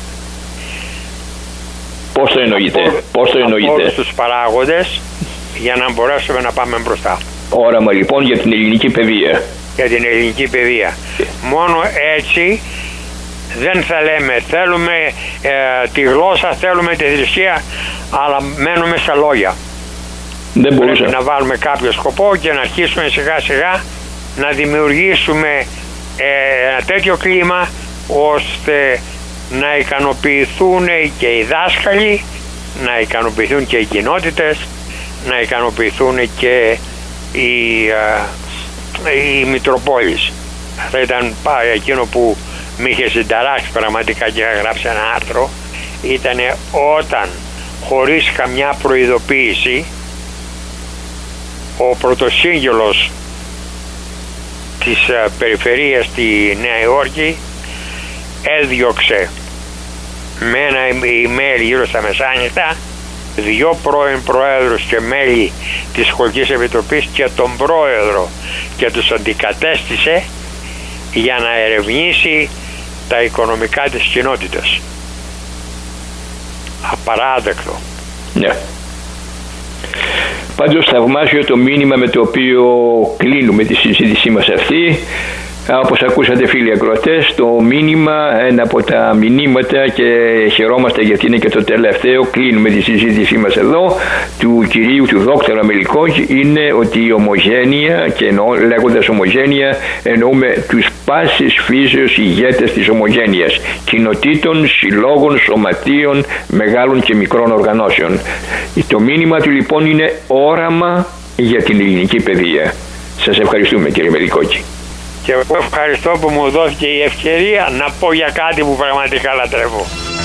Πώς το εννοείτε? Από, Πώς το εννοείτε? Από όλους τους παράγοντες, για να μπορέσουμε να πάμε μπροστά. Όραμα λοιπόν για την ελληνική παιδεία. Για την ελληνική παιδεία. Yeah. Μόνο έτσι δεν θα λέμε θέλουμε ε, τη γλώσσα, θέλουμε τη θρησκεία, αλλά μένουμε στα λόγια. Δεν μπορούσα. Πρέπει να βάλουμε κάποιο σκοπό και να αρχίσουμε σιγά σιγά να δημιουργήσουμε ε, ένα τέτοιο κλίμα ώστε να ικανοποιηθούν και οι δάσκαλοι, να ικανοποιηθούν και οι κοινότητες, να ικανοποιηθούν και οι, οι Μητροπόλεις. Αυτό ήταν εκείνο που με είχε συνταράξει πραγματικά και είχα γράψει ένα άρθρο. Ήταν όταν χωρίς καμιά προειδοποίηση ο πρωτοσύγγελος της περιφερείας στη Νέα Υόρκη έδιωξε με ένα email γύρω στα μεσάνυχτα δύο πρώην προέδρους και μέλη της Σχολικής Επιτροπής και τον πρόεδρο, και τους αντικατέστησε για να ερευνήσει τα οικονομικά της κοινότητας. Απαράδεκτο. Ναι. Πάντως θαυμάσιο το μήνυμα με το οποίο κλείνουμε τη συζήτησή μας αυτή. Όπως ακούσατε φίλοι ακροατές, το μήνυμα, ένα από τα μηνύματα, και χαιρόμαστε γιατί είναι και το τελευταίο, κλείνουμε τη συζήτησή μας εδώ, του κυρίου του δόκτωρα Μελικόκη, είναι ότι η ομογένεια, και εννοώ, λέγοντας ομογένεια εννοούμε τους πάσης φύσεως ηγέτες της ομογένειας, κοινοτήτων, συλλόγων, σωματείων, μεγάλων και μικρών οργανώσεων. Το μήνυμα του λοιπόν είναι όραμα για την ελληνική παιδεία. Σας ευχαριστούμε κύριε Μελικόκη. Και εγώ ευχαριστώ που μου δόθηκε η ευκαιρία να πω για κάτι που πραγματικά λατρεύω.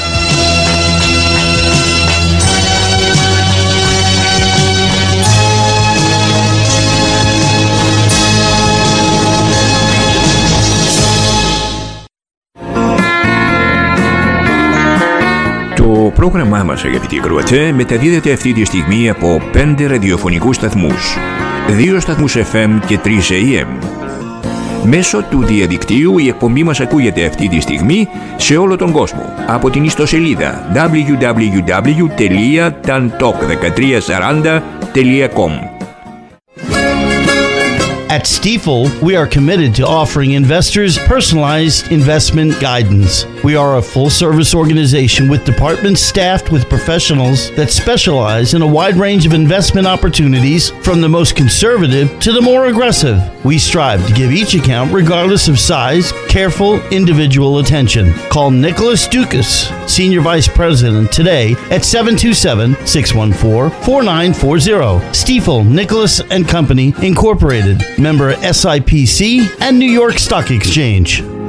Το πρόγραμμά μας, αγαπητοί ακροατές, μεταδίδεται αυτή τη στιγμή από πέντε ραδιοφωνικούς σταθμούς, δύο σταθμούς εφ εμ και τρεις έι εμ. Μέσω του διαδικτύου η εκπομπή μας ακούγεται αυτή τη στιγμή σε όλο τον κόσμο από την ιστοσελίδα double-u double-u double-u τελεία tantalk δεκατρία σαράντα τελεία com. At Stifel, we are committed to offering investors personalized investment guidance. We are a full-service organization with departments staffed with professionals that specialize in a wide range of investment opportunities, from the most conservative to the more aggressive. We strive to give each account, regardless of size, careful individual attention. Call Nicholas Dukas, Senior Vice President, today at seven two seven, six one four, four nine four zero. Stifel, Nicholas and Company, Incorporated. Member S I P C and New York Stock Exchange.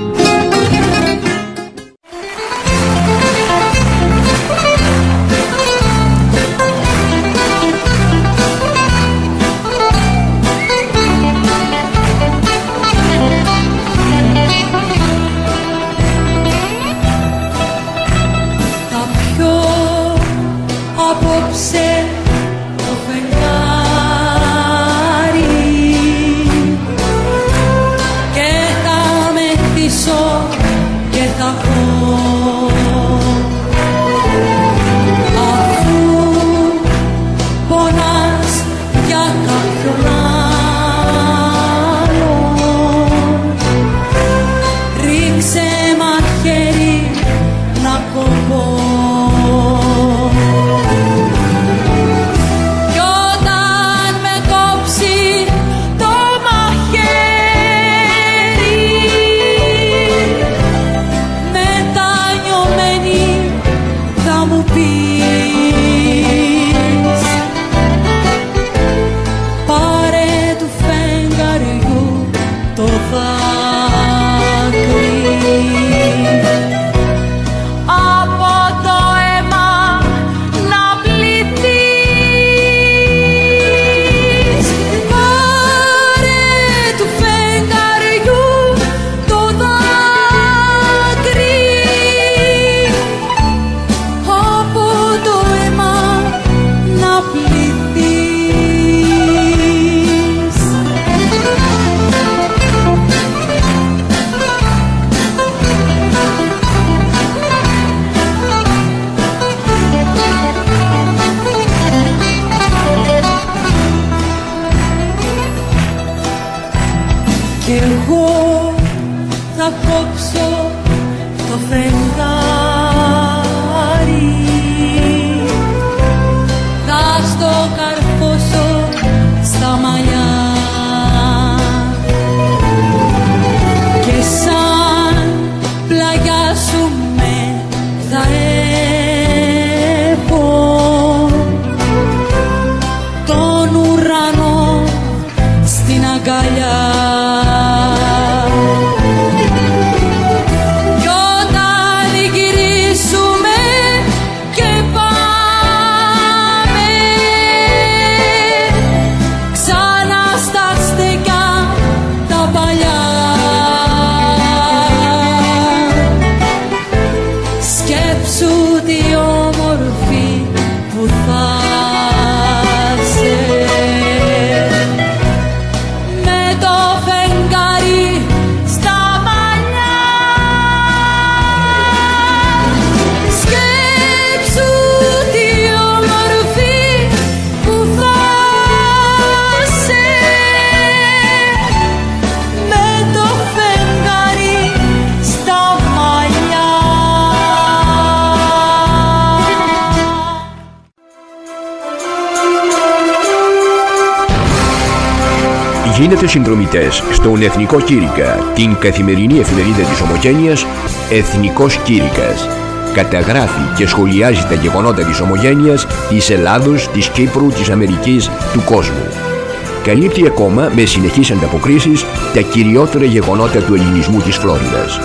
Γίνετε συνδρομητές στον Εθνικό Κήρυκα, την καθημερινή εφημερίδα της Ομογένειας Εθνικός Κήρυκας. Καταγράφει και σχολιάζει τα γεγονότα της Ομογένειας, της Ελλάδος, της Κύπρου, της Αμερικής, του κόσμου. Καλύπτει ακόμα με συνεχείς ανταποκρίσεις τα κυριότερα γεγονότα του ελληνισμού της Φλόριδας.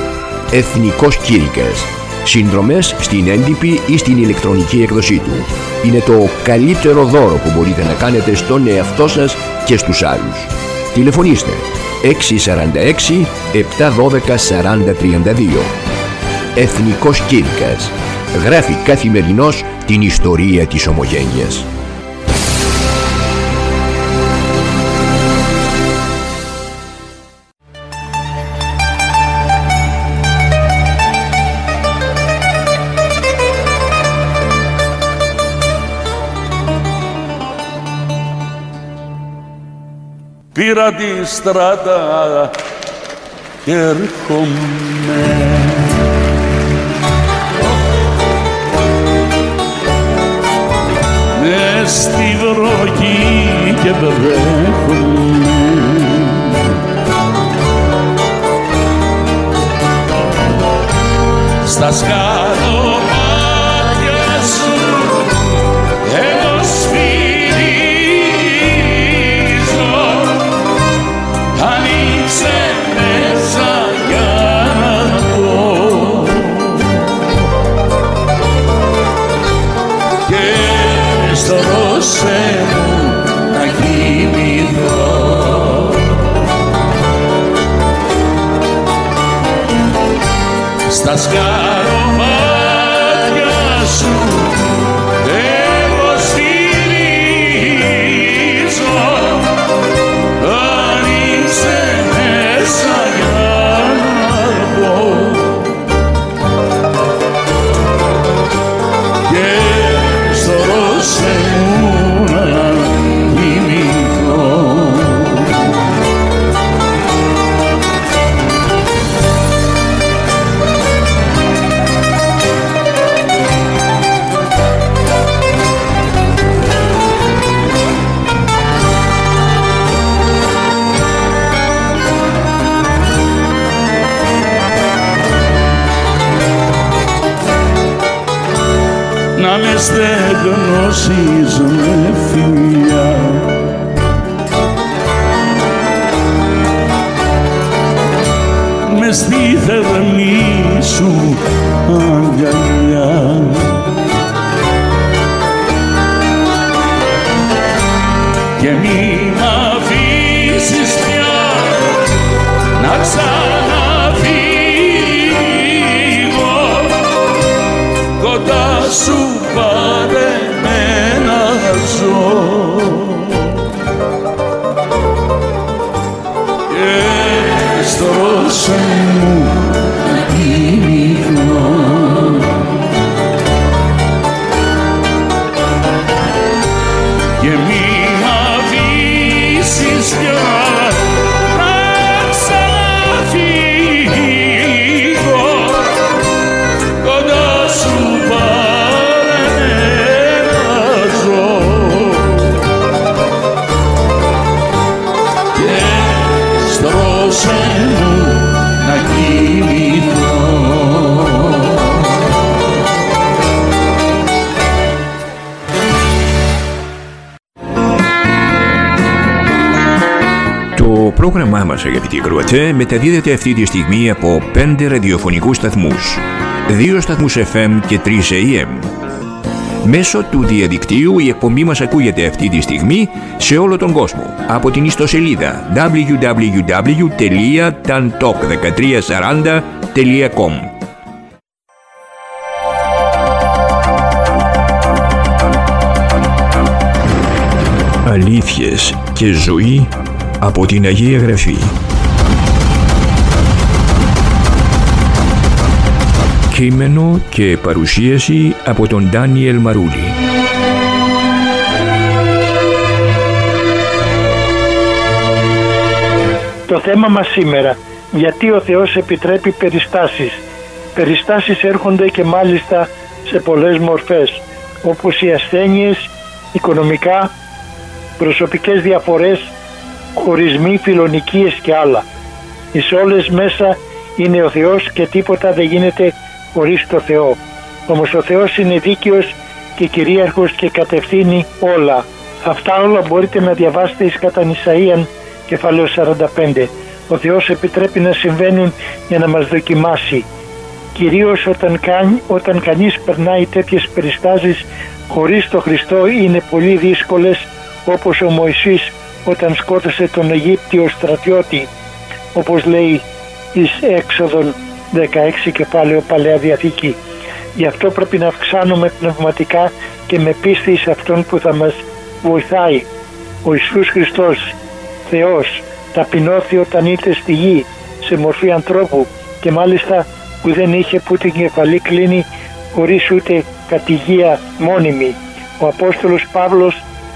Εθνικός Κήρυκας. Συνδρομές στην έντυπη ή στην ηλεκτρονική έκδοσή του. Είναι το καλύτερο δώρο που μπορείτε να κάνετε στον εαυτό σας και στους άλλους. Τηλεφωνήστε έξι τέσσερα έξι επτά ένα δύο σαράντα τριάντα δύο. Εθνικός Κήρυκας. Γράφει καθημερινώς την ιστορία της Ομογένειας. πήρα τη στράτα και έρχομαι. Μες στη βροχή και βρέχομαι. Στα σκαρομάτια σου εγώ σφυρίζω, ανοίξε μέσα για να πω και στρώσε μου να κοιμηθώ. Στα σκαρομάτια σου εγώ στηρίζω, ανοίξε μέσα για να πω και στρώσε μου να κοιμηθώ. Να με στεγνώσεις με φιλιά, μες στη θερμή σου αγκαλιά και μη μ' αφήσεις πια να ξαναφύγω, κοντά σου πάρε με να ζω και στρώσε μου να κοιμηθώ και μη μ' αφήσεις πια να ξαναφύγω, κοντά σου πάρε να ζω και στρώσε μου να κοιμηθώ. Το πρόγραμμά μας, αγαπητοί ακροατές, μεταδίδεται αυτή τη στιγμή από πέντε ραδιοφωνικούς σταθμούς, δύο σταθμούς εφ εμ και τρεις έι εμ. Μέσω του διαδικτύου η εκπομπή μας ακούγεται αυτή τη στιγμή σε όλο τον κόσμο από την ιστοσελίδα ντάμπλιου ντάμπλιου ντάμπλιου τελεία ταντοκ δεκατρία σαράντα τελεία κομ. Αλήθειες και ζωή από την Αγία Γραφή. Κείμενο και παρουσίαση από τον Ντάνιελ Μαρούλη. Το θέμα μας σήμερα, γιατί ο Θεός επιτρέπει περιστάσεις. Περιστάσεις έρχονται και μάλιστα σε πολλές μορφές, όπως οι ασθένειες, οικονομικά, προσωπικές διαφορές, χωρισμοί, φιλονικίες και άλλα. Εις όλες μέσα είναι ο Θεός και τίποτα δεν γίνεται χωρίς το Θεό. Όμως ο Θεός είναι δίκαιος και κυρίαρχος και κατευθύνει όλα. Αυτά όλα μπορείτε να διαβάσετε εις κατά Ισαΐαν κεφάλαιο σαράντα πέντε. Ο Θεός επιτρέπει να συμβαίνουν για να μας δοκιμάσει. Κυρίως όταν, κάνει, όταν κανείς περνάει τέτοιες περιστάσεις χωρίς το Χριστό είναι πολύ δύσκολες, όπως ο Μωυσής όταν σκότωσε τον Αιγύπτιο στρατιώτη, όπως λέει εις Έξοδον δεκαέξι κεφάλαιο Παλαιά Διαθήκη. Γι' αυτό πρέπει να αυξάνουμε πνευματικά και με πίστη σε Αυτόν που θα μας βοηθάει. Ο Ιησούς Χριστός, Θεός, ταπεινώθη όταν ήρθε στη γη σε μορφή ανθρώπου και μάλιστα που δεν είχε που την κεφαλή κλείνει χωρίς ούτε κατηγία μόνιμη. Ο Απόστολος Παύλος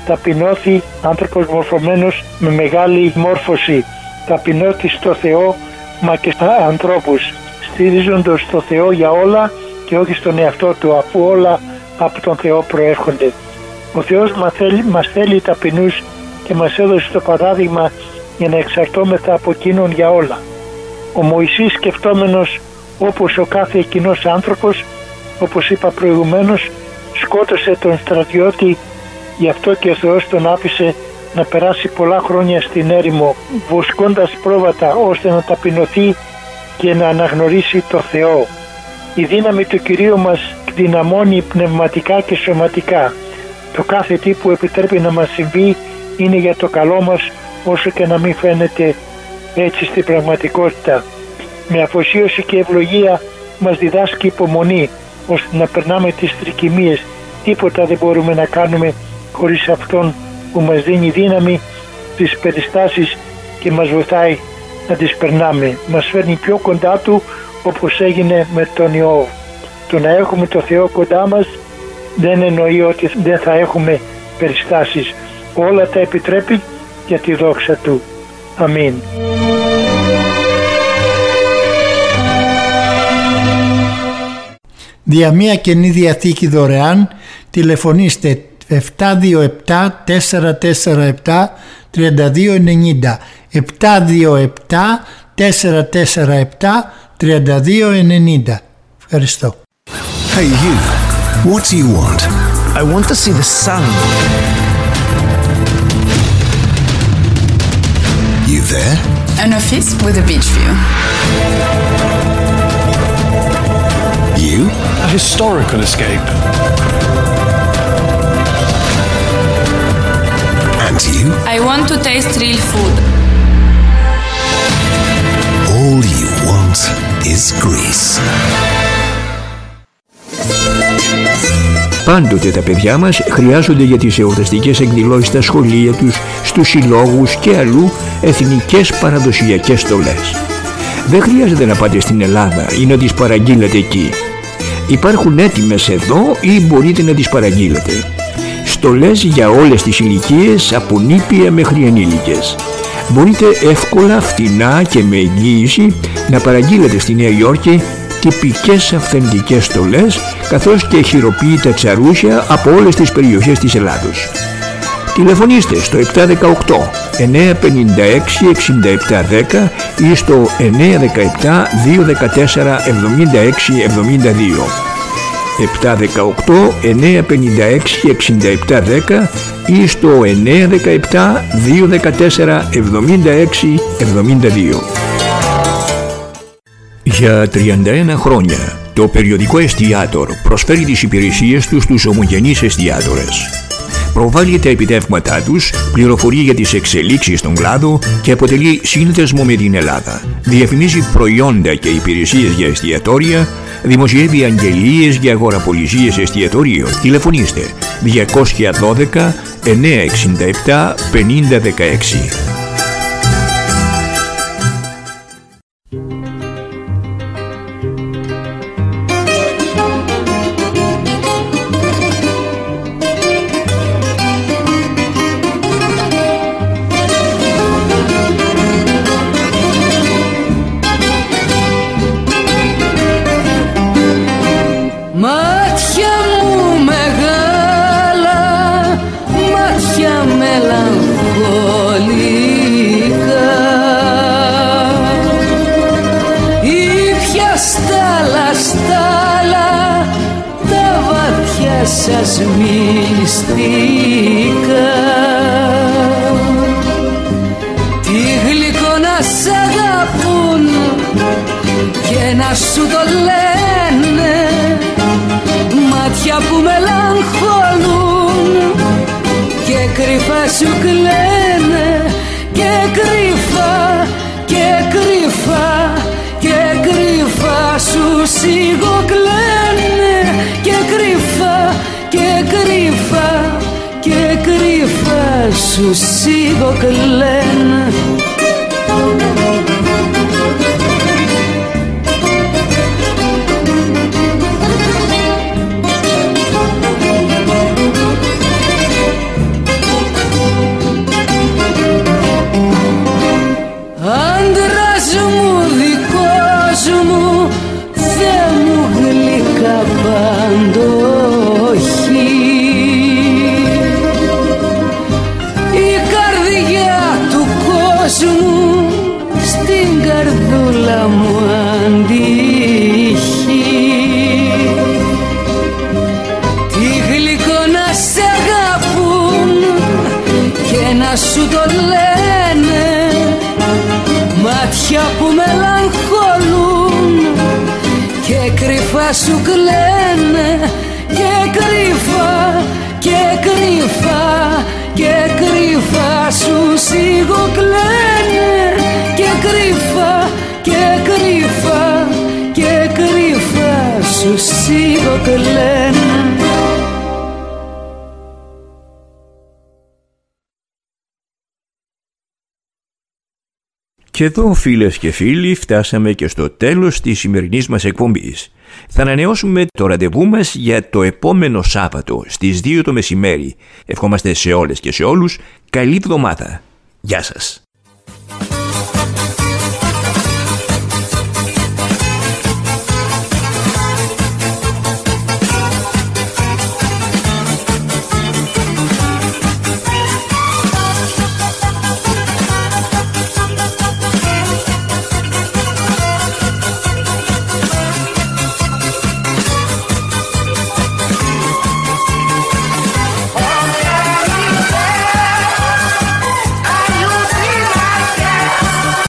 ταπεινώθη άνθρωπος μορφωμένος με μεγάλη μόρφωση, ταπεινώθη στο Θεό μα και στα ανθρώπους, στηρίζοντας στο Θεό για όλα και όχι στον εαυτό του, αφού όλα από τον Θεό προέρχονται. Ο Θεός μας θέλει, μας θέλει ταπεινούς και μας έδωσε το παράδειγμα για να εξαρτώμεθα από εκείνον για όλα. Ο Μωυσής, σκεφτόμενος όπως ο κάθε κοινός άνθρωπος, όπως είπα προηγουμένως, σκότωσε τον στρατιώτη, γι' αυτό και ο Θεός τον άφησε να περάσει πολλά χρόνια στην έρημο, βοσκώντας πρόβατα ώστε να ταπεινωθεί και να αναγνωρίσει το Θεό. Η δύναμη του Κυρίου μας δυναμώνει πνευματικά και σωματικά. Το κάθε τι που επιτρέπει να μας συμβεί είναι για το καλό μας, όσο και να μην φαίνεται έτσι στην πραγματικότητα. Με αφοσίωση και ευλογία μας διδάσκει υπομονή, ώστε να περνάμε τις τρικυμίες. Τίποτα δεν μπορούμε να κάνουμε χωρίς Αυτόν που μας δίνει δύναμη στις περιστάσεις και μας βοηθάει να τις περνάμε. Μας φέρνει πιο κοντά Του, όπως έγινε με τον Ιώβ. Το να έχουμε το Θεό κοντά μας δεν εννοεί ότι δεν θα έχουμε περιστάσεις. Όλα τα επιτρέπει για τη δόξα Του. Αμήν. Δια μία Καινή Διαθήκη δωρεάν τηλεφωνήστε επτά δύο επτά τέσσερα τέσσερα επτά τρία δύο εννιά, επτά δύο επτά τέσσερα τέσσερα επτά τρία δύο εννιά. Ευχαριστώ. Hey you, what do you want? I want to see the sun. You there? An office with a beach view. You? A historical escape. And you? I want to taste real food. All you want is Greece. Πάντοτε τα παιδιά μας χρειάζονται για τις εορταστικές εκδηλώσεις στα σχολεία τους, στους συλλόγους και αλλού εθνικές παραδοσιακές στολές. Δεν χρειάζεται να πάτε στην Ελλάδα ή να τις παραγγείλετε εκεί. Υπάρχουν έτοιμες εδώ ή μπορείτε να τις παραγγείλετε. Στολές για όλες τις ηλικίες, από νήπια μέχρι ενήλικες. Μπορείτε εύκολα, φτηνά και με εγγύηση να παραγγείλετε στη Νέα Υόρκη τυπικές αυθεντικές στολές, καθώς και χειροποίητα τσαρούσια από όλες τις περιοχές της Ελλάδος. Τηλεφωνήστε στο επτά ένα οκτώ εννιά πέντε έξι εξήντα επτά δέκα ή στο εννιά ένα επτά δύο ένα τέσσερα εβδομήντα έξι εβδομήντα δύο. επτά ένα οκτώ εννιά πέντε έξι εξήντα επτά δέκα ή στο εννιά ένα επτά δύο ένα τέσσερα εβδομήντα έξι εβδομήντα δύο. Για τριάντα ένα χρόνια το περιοδικό Εστιάτορ προσφέρει τις υπηρεσίες του στους ομογενείς εστιάτορες. Προβάλλει τα επιτεύγματά τους, πληροφορεί για τις εξελίξεις στον κλάδο και αποτελεί σύνδεσμο με την Ελλάδα. Διαφημίζει προϊόντα και υπηρεσίες για εστιατόρια, δημοσιεύει αγγελίες για αγοραπολισίες εστιατορίων. Τηλεφωνήστε διακόσια δώδεκα εννιά εξήντα επτά πενήντα δεκαέξι. σας μυστικά. Τι γλυκό να σ' αγαπούν και να σου το λένε, μάτια που μελαγχολούν και κρυφά σου κλαίνε, και κρυφά και κρυφά και κρυφά σου σιγοκλαίνε, και κρυφά και κρυφά και κρυφά σου σιγοκλαίνε. κρύφα σου κλαίνε, και κρύφα, και κρύφα, και κρύφα σου σιγοκλαίνε, και κρύφα, και κρύφα, και κρύφα σου σιγοκλαίνε. Και εδώ, φίλες και φίλοι, φτάσαμε και στο τέλος της σημερινής μας εκπομπής. Θα ανανεώσουμε το ραντεβού μας για το επόμενο Σάββατο στις δύο το μεσημέρι. Ευχόμαστε σε όλες και σε όλους καλή εβδομάδα. Γεια σας.